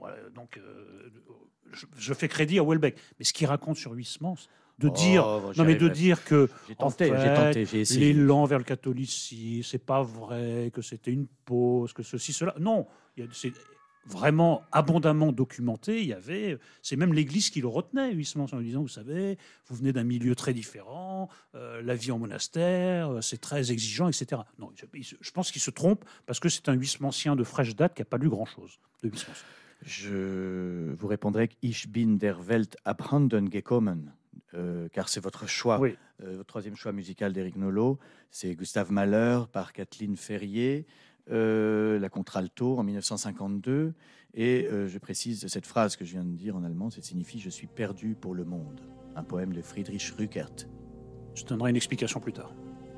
je fais crédit à Houellebecq, mais ce qu'il raconte sur Huysmans, de dire que l'élan vers le catholicisme, c'est pas vrai, que c'était une pause, que ceci, cela. Non, c'est vraiment abondamment documenté. C'est même l'Église qui le retenait, Huysmans, en lui disant, vous savez, vous venez d'un milieu très différent, la vie en monastère, c'est très exigeant, etc. Non, je pense qu'il se trompe parce que c'est un Huysmansien de fraîche date qui n'a pas lu grand-chose de Huysmans. Je vous répondrai que Ich bin der Welt abhanden gekommen. car c'est votre choix, Oui. votre troisième choix musical d'Éric Nolot. C'est Gustave Mahler par Kathleen Ferrier, la contralto en 1952. Et je précise cette phrase que je viens de dire en allemand, ça signifie « Je suis perdu pour le monde », un poème de Friedrich Rückert. Je donnerai une explication plus tard.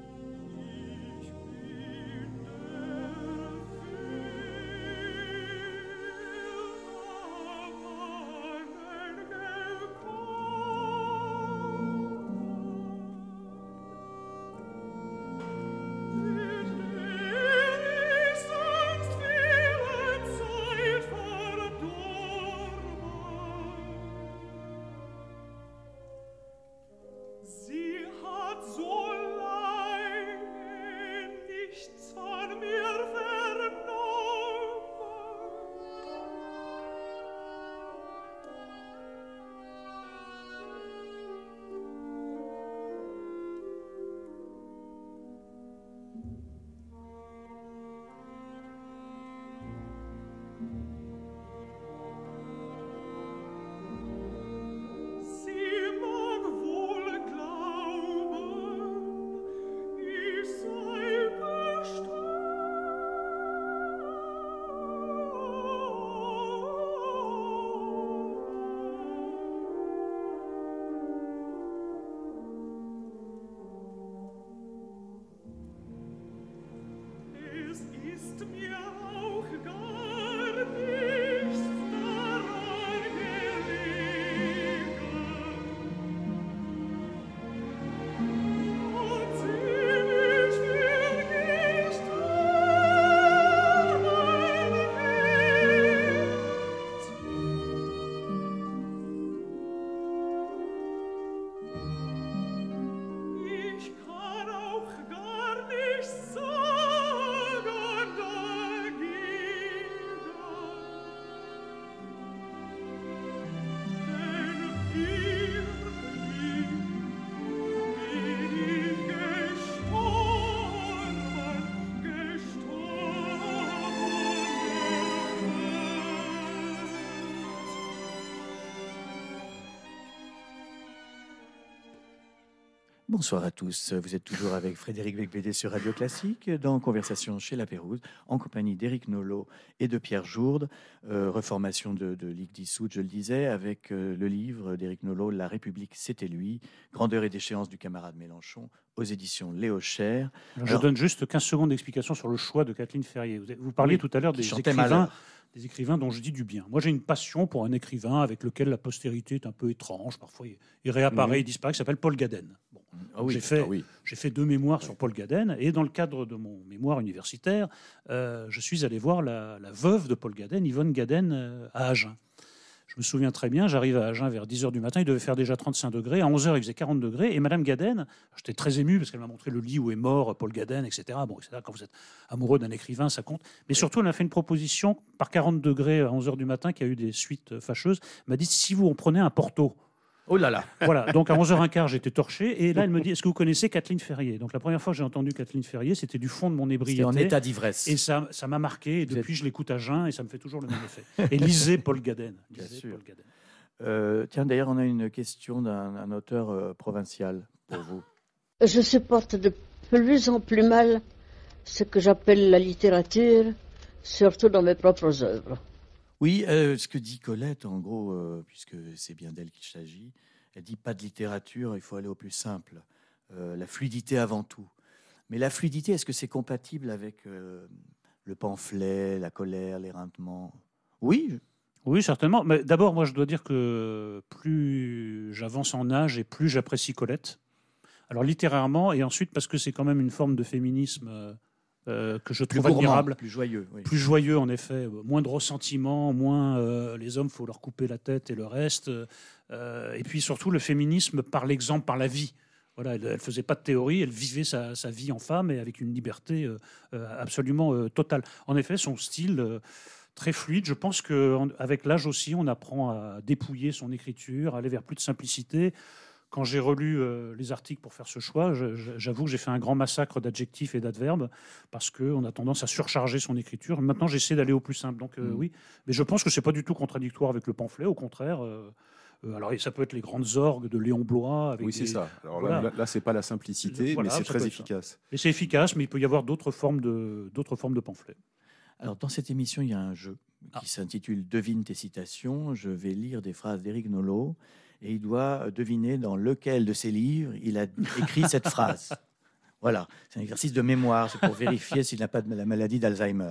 Bonsoir à tous. Vous êtes toujours avec Frédéric Becbédé sur Radio Classique dans Conversation chez La Pérouse, en compagnie d'Éric Nolot et de Pierre Jourde. Reformation de Ligue dissoute, je le disais, avec le livre d'Éric Nolot, La République, c'était lui, Grandeur et déchéance du camarade Mélenchon, aux éditions Léo Cher. Je donne juste 15 secondes d'explication sur le choix de Kathleen Ferrier. Vous parliez tout à l'heure des écrivains dont je dis du bien. Moi, j'ai une passion pour un écrivain avec lequel la postérité est un peu étrange. Parfois, il réapparaît, il disparaît, qui s'appelle Paul Gaden. Bon. J'ai fait 2 mémoires sur Paul Gaden, et dans le cadre de mon mémoire universitaire, je suis allé voir la veuve de Paul Gaden, Yvonne Gaden, à Agen. Je me souviens très bien, j'arrive à Agen vers 10h du matin, il devait faire déjà 35 degrés, à 11h il faisait 40 degrés, et Madame Gaden, j'étais très ému parce qu'elle m'a montré le lit où est mort Paul Gaden, etc. Bon, etc. Quand vous êtes amoureux d'un écrivain, ça compte. Mais surtout, elle m'a fait une proposition par 40 degrés à 11h du matin qui a eu des suites fâcheuses. Elle m'a dit, si vous en prenez un Porto. Oh là là. Voilà, donc à 11h15, j'étais torché. Et là, elle me dit, est-ce que vous connaissez Kathleen Ferrier? Donc la première fois que j'ai entendu Kathleen Ferrier, c'était du fond de mon ébriété. C'était en état d'ivresse. Et ça m'a marqué. Et depuis, je l'écoute à jeun et ça me fait toujours le même effet. Et lisez Paul Gaden. Bien sûr. Tiens, d'ailleurs, on a une question d'un auteur provincial pour vous. Je supporte de plus en plus mal ce que j'appelle la littérature, surtout dans mes propres œuvres. Oui, ce que dit Colette, en gros, puisque c'est bien d'elle qu'il s'agit, elle dit pas de littérature, il faut aller au plus simple. La fluidité avant tout. Mais la fluidité, est-ce que c'est compatible avec le pamphlet, la colère, l'éreintement? Oui. Oui, certainement. Mais d'abord, moi, je dois dire que plus j'avance en âge et plus j'apprécie Colette. Alors, littérairement, et ensuite parce que c'est quand même une forme de féminisme que je trouve admirable. Plus joyeux. Oui. Plus joyeux, en effet. Moins de ressentiment, moins les hommes, il faut leur couper la tête et le reste. Et puis surtout, le féminisme par l'exemple, par la vie. Voilà, elle ne faisait pas de théorie, elle vivait sa vie en femme et avec une liberté absolument totale. En effet, son style... très fluide. Je pense qu'avec l'âge aussi, on apprend à dépouiller son écriture, à aller vers plus de simplicité. Quand j'ai relu les articles pour faire ce choix, j'avoue que j'ai fait un grand massacre d'adjectifs et d'adverbes parce qu'on a tendance à surcharger son écriture. Maintenant, j'essaie d'aller au plus simple. Donc oui, mais je pense que c'est pas du tout contradictoire avec le pamphlet. Au contraire, Alors ça peut être les grandes orgues de Léon Blois. Avec oui, c'est ça. Alors voilà. là c'est pas la simplicité, Voilà, mais c'est ça très peut être efficace. ça. Et c'est efficace, mais il peut y avoir d'autres formes de pamphlets. Alors, dans cette émission, il y a un jeu qui s'intitule « Devine tes citations ». Je vais lire des phrases d'Éric Nolot et il doit deviner dans lequel de ses livres il a écrit cette phrase. Voilà, c'est un exercice de mémoire, c'est pour vérifier s'il n'a pas de la maladie d'Alzheimer.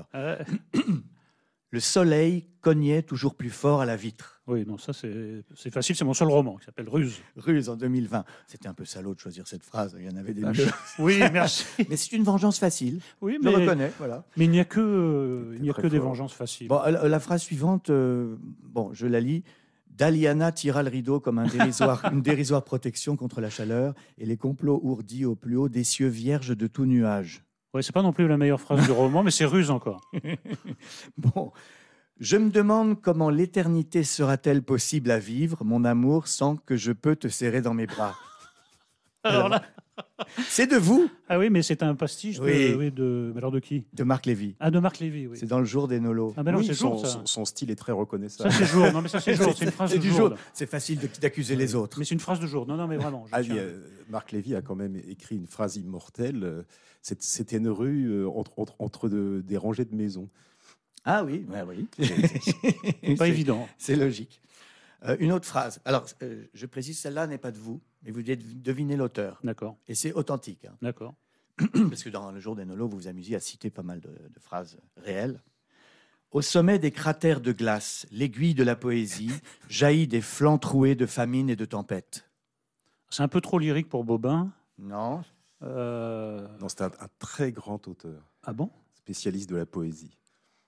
Le soleil cognait toujours plus fort à la vitre. Oui, non, ça c'est facile, c'est mon seul roman qui s'appelle Ruse. Ruse en 2020. C'était un peu salaud de choisir cette phrase, il y en avait des mieux. Oui, merci. Mais c'est une vengeance facile, oui, je le reconnais. Voilà. Mais il n'y a que des vengeances faciles. Bon, la phrase suivante, bon, je la lis. Daliana tira le rideau comme une dérisoire protection contre la chaleur et les complots ourdis au plus haut des cieux vierges de tout nuage. Ouais, c'est pas non plus la meilleure phrase du roman, mais c'est Ruse encore. Bon, je me demande comment l'éternité sera-t-elle possible à vivre, mon amour, sans que je peux te serrer dans mes bras. Alors là, c'est de vous. Ah oui, mais c'est un pastiche alors de qui? De Marc Lévy. Ah, de Marc Lévy, oui. C'est dans le jour des Nolos. Ah ben non, oui, c'est Jour, ça. Son style est très reconnaissable. Ça, c'est Jour. Non, mais ça, c'est Jour. C'est une phrase de Jour. C'est facile d'accuser les autres. Mais c'est une phrase de Jour. Non, mais vraiment. Marc Lévy a quand même écrit une phrase immortelle. C'était une rue entre des rangées de maisons. Ah oui, bah oui. C'est pas évident. C'est logique. Une autre phrase. Alors, je précise, celle-là n'est pas de vous, mais vous devez deviner l'auteur. D'accord. Et c'est authentique. Hein. D'accord. Parce que dans Le Jour des Nolos, vous vous amusiez à citer pas mal de phrases réelles. Au sommet des cratères de glace, l'aiguille de la poésie jaillit des flancs troués de famine et de tempête. C'est un peu trop lyrique pour Bobin. Non. Non, c'est un très grand auteur. Ah bon? Spécialiste de la poésie.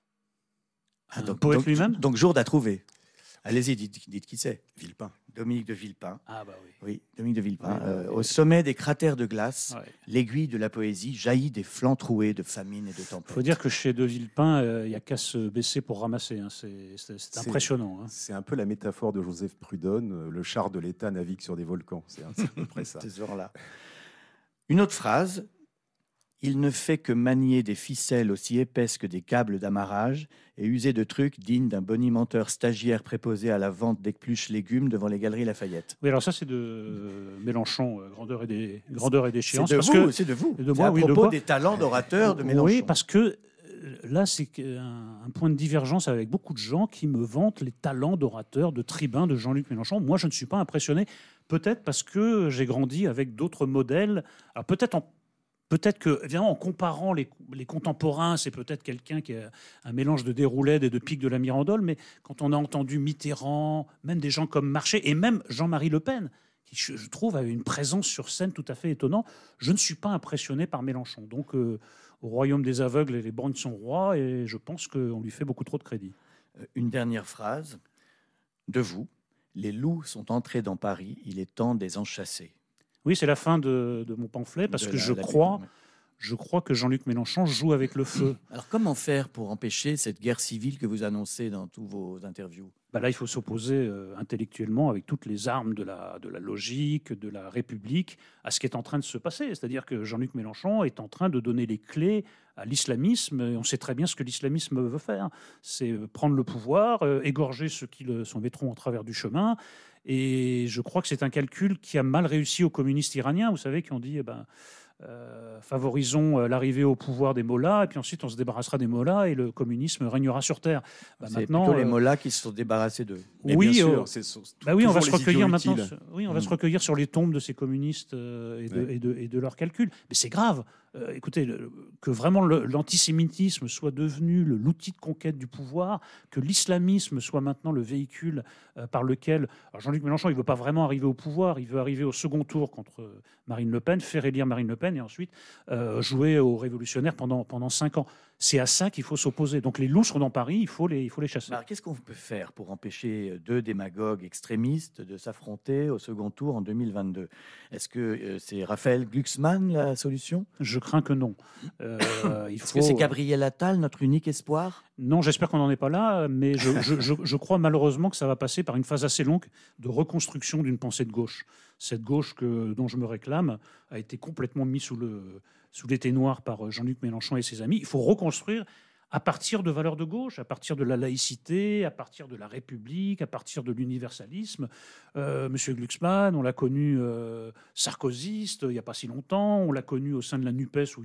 Ah, donc, poète lui-même? Donc, Jourde à trouver. Allez-y, dites qui c'est. Villepin. Dominique de Villepin. Ah bah oui. Oui, Dominique de Villepin. Au sommet des cratères de glace, l'aiguille de la poésie jaillit des flancs troués de famine et de tempête. Il faut dire que chez de Villepin, il n'y a qu'à se baisser pour ramasser. Hein. C'est impressionnant. Hein. C'est un peu la métaphore de Joseph Prudhomme. Le char de l'État navigue sur des volcans. C'est à peu près ça. C'est ce genre-là. Une autre phrase. Il ne fait que manier des ficelles aussi épaisses que des câbles d'amarrage et user de trucs dignes d'un bonimenteur stagiaire préposé à la vente d'épluches légumes devant les galeries Lafayette. Oui, alors ça, c'est de Mélenchon, Grandeur et déchéance. C'est de vous. Et de c'est moi, à propos des talents d'orateur de Mélenchon. Oui, parce que là, c'est un point de divergence avec beaucoup de gens qui me vantent les talents d'orateur, de tribun de Jean-Luc Mélenchon. Moi, je ne suis pas impressionné. Peut-être parce que j'ai grandi avec d'autres modèles. Alors peut-être que, évidemment, en comparant les contemporains, c'est peut-être quelqu'un qui a un mélange de Déroulède et de Pic de la Mirandole, mais quand on a entendu Mitterrand, même des gens comme Marchais, et même Jean-Marie Le Pen, qui, je trouve, avait une présence sur scène tout à fait étonnante, je ne suis pas impressionné par Mélenchon. Donc, au royaume des aveugles, les borgnes sont rois, et je pense qu'on lui fait beaucoup trop de crédit. Une dernière phrase de vous. Les loups sont entrés dans Paris, il est temps de les en chasser. Oui, c'est la fin de mon pamphlet, parce que je crois que Jean-Luc Mélenchon joue avec le feu. Alors comment faire pour empêcher cette guerre civile que vous annoncez dans tous vos interviews? Là, il faut s'opposer intellectuellement avec toutes les armes de la logique, de la République, à ce qui est en train de se passer. C'est-à-dire que Jean-Luc Mélenchon est en train de donner les clés à l'islamisme. Et on sait très bien ce que l'islamisme veut faire. C'est prendre le pouvoir, égorger ceux qui s'en mettront en travers du chemin. Et je crois que c'est un calcul qui a mal réussi aux communistes iraniens, vous savez, qui ont dit favorisons l'arrivée au pouvoir des mollahs, et puis ensuite on se débarrassera des mollahs et le communisme régnera sur Terre. C'est plutôt les mollahs qui se sont débarrassés d'eux. Oui, bien sûr, on va se recueillir maintenant. Oui, on va se recueillir sur les tombes de ces communistes et de leurs calculs. Mais c'est grave. Écoutez, que vraiment l'antisémitisme soit devenu l'outil de conquête du pouvoir, que l'islamisme soit maintenant le véhicule par lequel... Alors Jean-Luc Mélenchon, il ne veut pas vraiment arriver au pouvoir, il veut arriver au second tour contre Marine Le Pen, faire élire Marine Le Pen et ensuite jouer aux révolutionnaires pendant 5 ans. C'est à ça qu'il faut s'opposer. Donc les loups sont dans Paris, il faut les chasser. Alors qu'est-ce qu'on peut faire pour empêcher deux démagogues extrémistes de s'affronter au second tour en 2022 ? Est-ce que c'est Raphaël Glucksmann la solution ? Je crains que non. Est-ce que c'est Gabriel Attal, notre unique espoir ? Non, j'espère qu'on n'en est pas là, mais je crois malheureusement que ça va passer par une phase assez longue de reconstruction d'une pensée de gauche. Cette gauche dont je me réclame a été complètement mise sous l'été noir par Jean-Luc Mélenchon et ses amis. Il faut reconstruire à partir de valeurs de gauche, à partir de la laïcité, à partir de la République, à partir de l'universalisme. Monsieur Glucksmann, on l'a connu sarkozyste il n'y a pas si longtemps, on l'a connu au sein de la NUPES où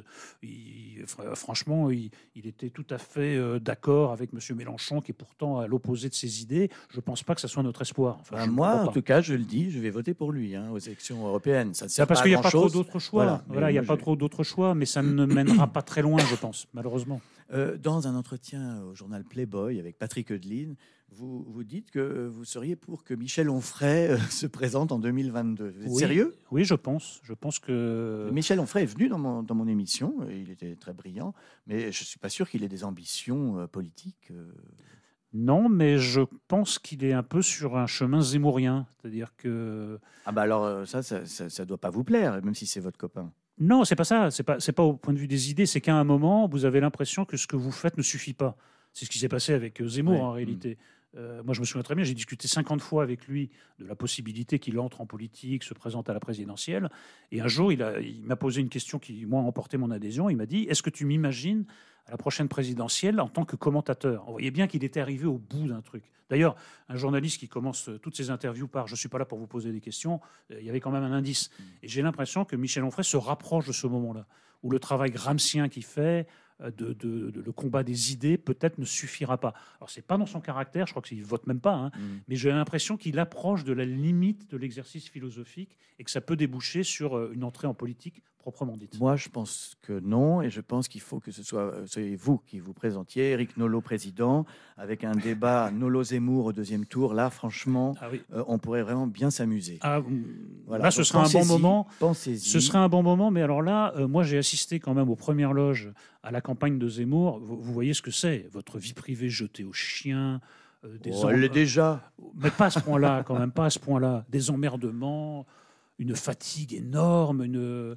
franchement, il était tout à fait d'accord avec Monsieur Mélenchon qui est pourtant à l'opposé de ses idées. Je ne pense pas que ça soit notre espoir. Enfin, moi, en tout cas, je le dis, je vais voter pour lui aux élections européennes. Ça ne sert parce pas qu'il n'y à a pas trop grand-chose. d'autres choix. Voilà, il n'y a pas trop d'autres choix, mais ça ne mènera pas très loin, je pense, malheureusement. Dans un entretien au journal Playboy avec Patrick Eudeline, vous dites que vous seriez pour que Michel Onfray se présente en 2022. Vous êtes sérieux ? Oui, je pense. Je pense que... Michel Onfray est venu dans mon émission, il était très brillant, mais je ne suis pas sûr qu'il ait des ambitions politiques. Non, mais je pense qu'il est un peu sur un chemin zémourien. C'est-à-dire que... Ah bah alors ça ne doit pas vous plaire, même si c'est votre copain. Non, c'est pas ça. C'est pas au point de vue des idées. C'est qu'à un moment, vous avez l'impression que ce que vous faites ne suffit pas. C'est ce qui s'est passé avec Zemmour, en réalité. Moi, je me souviens très bien, j'ai discuté 50 fois avec lui de la possibilité qu'il entre en politique, se présente à la présidentielle. Et un jour, il m'a posé une question qui, moi, a emporté mon adhésion. Il m'a dit, est-ce que tu m'imagines à la prochaine présidentielle en tant que commentateur? On voyait bien qu'il était arrivé au bout d'un truc. D'ailleurs, un journaliste qui commence toutes ses interviews par « je ne suis pas là pour vous poser des questions », il y avait quand même un indice. Et j'ai l'impression que Michel Onfray se rapproche de ce moment-là, où le travail gramscien qu'il fait, le combat des idées, peut-être ne suffira pas. Alors, ce n'est pas dans son caractère, je crois qu'il ne vote même pas, mais j'ai l'impression qu'il approche de la limite de l'exercice philosophique et que ça peut déboucher sur une entrée en politique proprement dite. Moi, je pense que non, et je pense qu'il faut que ce soit vous qui vous présentiez, Éric Nolot président, avec un débat Nolot-Zemmour au deuxième tour. Là, franchement, on pourrait vraiment bien s'amuser. Voilà. Là, ce serait un bon moment. Ce serait un bon moment, mais alors là, moi, j'ai assisté quand même aux premières loges à la campagne de Zemmour. Vous voyez ce que c'est, votre vie privée jetée aux chiens. Elle l'est déjà. Mais pas à ce point-là, quand même, pas à ce point-là. Des emmerdements, une fatigue énorme,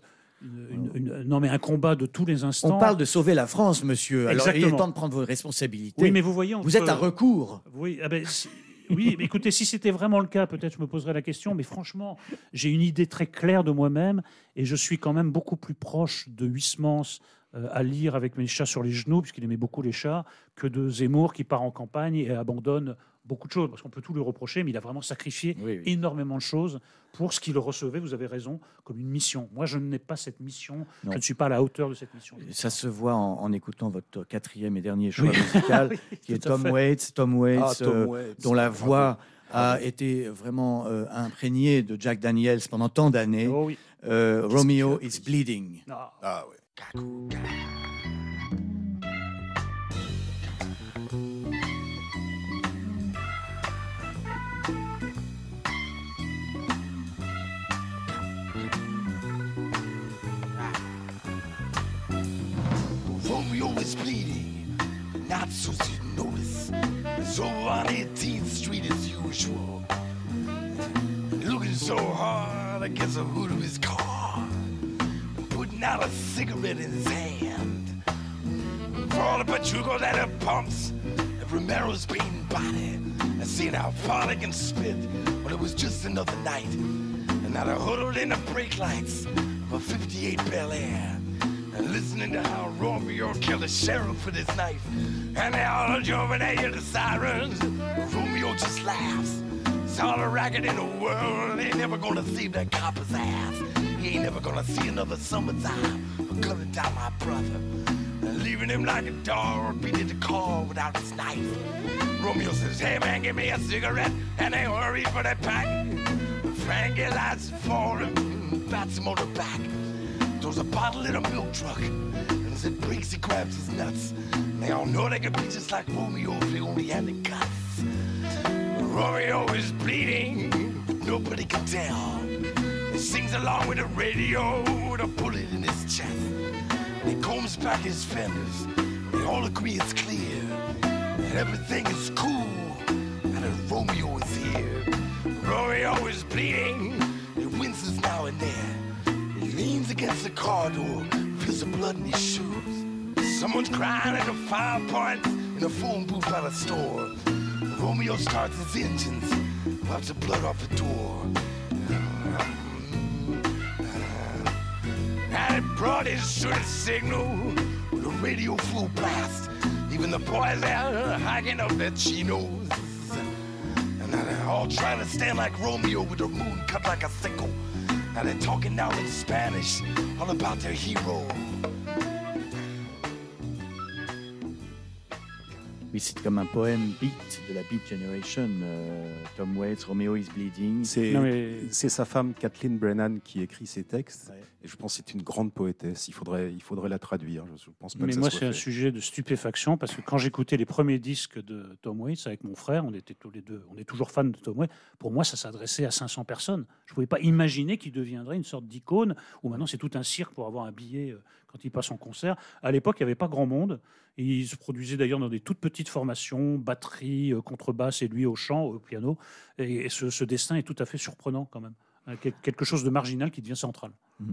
non, mais un combat de tous les instants. On parle de sauver la France, monsieur. Alors, il est temps de prendre vos responsabilités. Oui, mais vous voyez... Vous êtes à recours. Oui, oui, mais écoutez, si c'était vraiment le cas, peut-être je me poserais la question, mais franchement, j'ai une idée très claire de moi-même et je suis quand même beaucoup plus proche de Huysmans à lire avec mes chats sur les genoux, puisqu'il aimait beaucoup les chats, que de Zemmour qui part en campagne et abandonne beaucoup de choses, parce qu'on peut tout lui reprocher, mais il a vraiment sacrifié énormément de choses pour ce qu'il recevait, vous avez raison, comme une mission. Moi, je n'ai pas cette mission, je ne suis pas à la hauteur de cette mission. Ça se voit en écoutant votre quatrième et dernier choix musical, qui est Tom Waits, dont la voix a été vraiment imprégnée de Jack Daniels pendant tant d'années. Romeo is Bleeding. Ah oui. Romeo is bleeding, not so you notice. It's over on 18th Street as usual. Looking so hard against the hood of his car, putting out a cigarette in his hand. For all the pachucos at the pumps, and Romero's beaten body, and seeing how far they can spit when it was just another night. And now they're huddled in the brake lights of a 58 Bel Air. And listening to how Romeo killed the sheriff with his knife. And they all jumping at you, the sirens. Romeo just laughs. It's all the racket in the world. They ain't never gonna save that copper's ass. He ain't never gonna see another summertime. I'm gunning down my brother. And leaving him like a dog, beating the car without his knife. Romeo says, hey man, give me a cigarette. And they hurry for that pack. Frankie lights for him, bats him on the back. Throws a bottle in a milk truck, and as it breaks, he grabs his nuts. And they all know they can be just like Romeo if they only had the guts. Romeo is bleeding, but nobody can tell. He sings along with the radio with a bullet in his chest. And he combs back his fenders. They all agree it's clear that everything is cool, and that Romeo is here. Romeo is bleeding, he winces now and then. Leans against the car door, feels the blood in his shoes. Someone's crying at the 5 points in a phone booth at a store. Romeo starts his engines, wipes the blood off the door. And it brought his shooting signal with a radio full blast. Even the boys there hacking up their chinos. And now they're all trying to stand like Romeo with their moon cut like a sickle. Now they're talking now in Spanish, all about their hero. Oui, c'est comme un poème beat de la Beat Generation. Tom Waits, Romeo is Bleeding. C'est sa femme Kathleen Brennan qui écrit ces textes. Ouais. Et je pense que c'est une grande poétesse. Il faudrait la traduire. Je pense pas Mais que ça moi, soit c'est un fait. sujet de stupéfaction parce que quand j'écoutais les premiers disques de Tom Waits avec mon frère, on était tous les deux, on est toujours fans de Tom Waits. Pour moi, ça s'adressait à 500 personnes. Je ne pouvais pas imaginer qu'il deviendrait une sorte d'icône où maintenant c'est tout un cirque pour avoir un billet quand il passe en concert. À l'époque, il n'y avait pas grand monde. Et il se produisait d'ailleurs dans des toutes petites formations, batterie, contrebasse et lui au chant, au piano. Et ce destin est tout à fait surprenant quand même. Quelque chose de marginal qui devient central.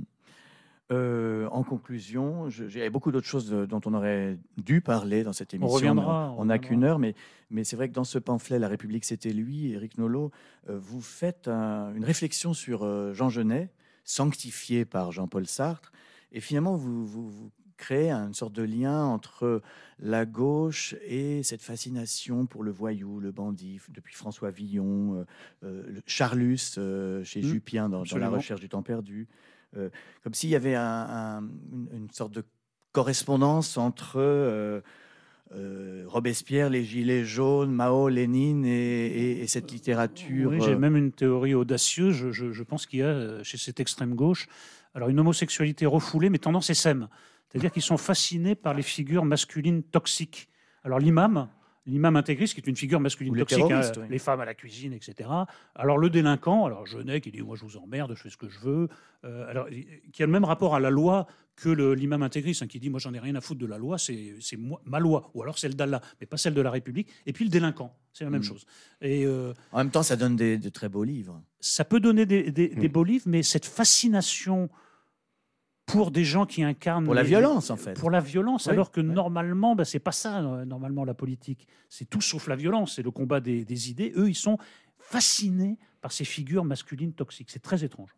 En conclusion, il y a beaucoup d'autres choses dont on aurait dû parler dans cette émission. Reviendra. On n'a qu'une heure, mais c'est vrai que dans ce pamphlet, La République, c'était lui, Éric Nolot, vous faites une réflexion sur Jean Genet, sanctifié par Jean-Paul Sartre, et finalement, vous créez une sorte de lien entre la gauche et cette fascination pour le voyou, le bandit, depuis François Villon, Charlus chez Jupien dans La Recherche du temps perdu. Comme s'il y avait une sorte de correspondance entre Robespierre, les Gilets jaunes, Mao, Lénine et cette littérature. Oui, j'ai même une théorie audacieuse. Je pense qu'il y a chez cette extrême gauche alors une homosexualité refoulée, mais tendance SM. C'est-à-dire qu'ils sont fascinés par les figures masculines toxiques. Alors l'imam intégriste, qui est une figure masculine toxique, oui. Les femmes à la cuisine, etc. Alors le délinquant, alors Genet qui dit « moi je vous emmerde, je fais ce que je veux », alors qui a le même rapport à la loi que l'imam intégriste, qui dit « moi j'en ai rien à foutre de la loi, c'est ma loi », ou alors celle d'Allah, mais pas celle de la République. Et puis le délinquant, c'est la même chose. Et, en même temps, ça donne de très beaux livres. Ça peut donner des beaux livres, mais cette fascination pour des gens qui incarnent... Pour la violence, en fait. Pour la violence, oui, alors que normalement, c'est pas ça, normalement, la politique. C'est tout sauf la violence, c'est le combat des idées. Eux, ils sont fascinés par ces figures masculines toxiques. C'est très étrange.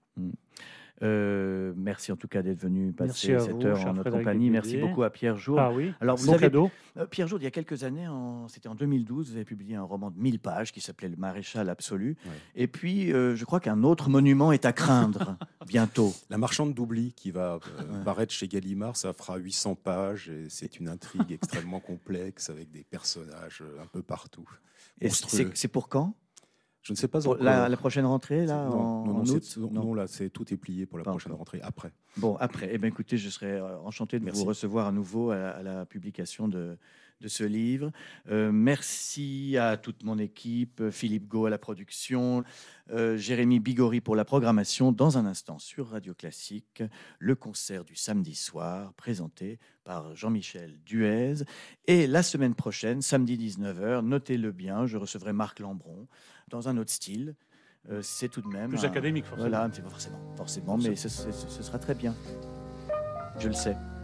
Merci en tout cas d'être venu passer Merci à cette vous, heure cher en notre Frédéric compagnie. Despédé. Merci beaucoup à Pierre Jourde. Ah oui, alors bon cadeau. Pierre Jourde, il y a quelques années, c'était en 2012, vous avez publié un roman de 1000 pages qui s'appelait Le Maréchal absolu. Ouais. Et puis, je crois qu'un autre monument est à craindre bientôt. La Marchande d'oubli qui va paraître chez Gallimard, ça fera 800 pages et c'est une intrigue extrêmement complexe avec des personnages un peu partout. Et c'est pour quand ? Je ne sais pas pour la prochaine rentrée, là, en août non, là, tout est plié pour la prochaine rentrée, après. Bon, après. Eh bien, écoutez, je serais enchanté de vous recevoir à nouveau à la publication de ce livre. Merci à toute mon équipe, Philippe Gau à la production, Jérémy Bigori pour la programmation. Dans un instant, sur Radio Classique, le concert du samedi soir, présenté par Jean-Michel Duez. Et la semaine prochaine, samedi 19h, notez-le bien, je recevrai Marc Lambron dans un autre style. C'est tout de même... Plus académique, forcément. Voilà, forcément, mais ce sera très bien. Je le sais.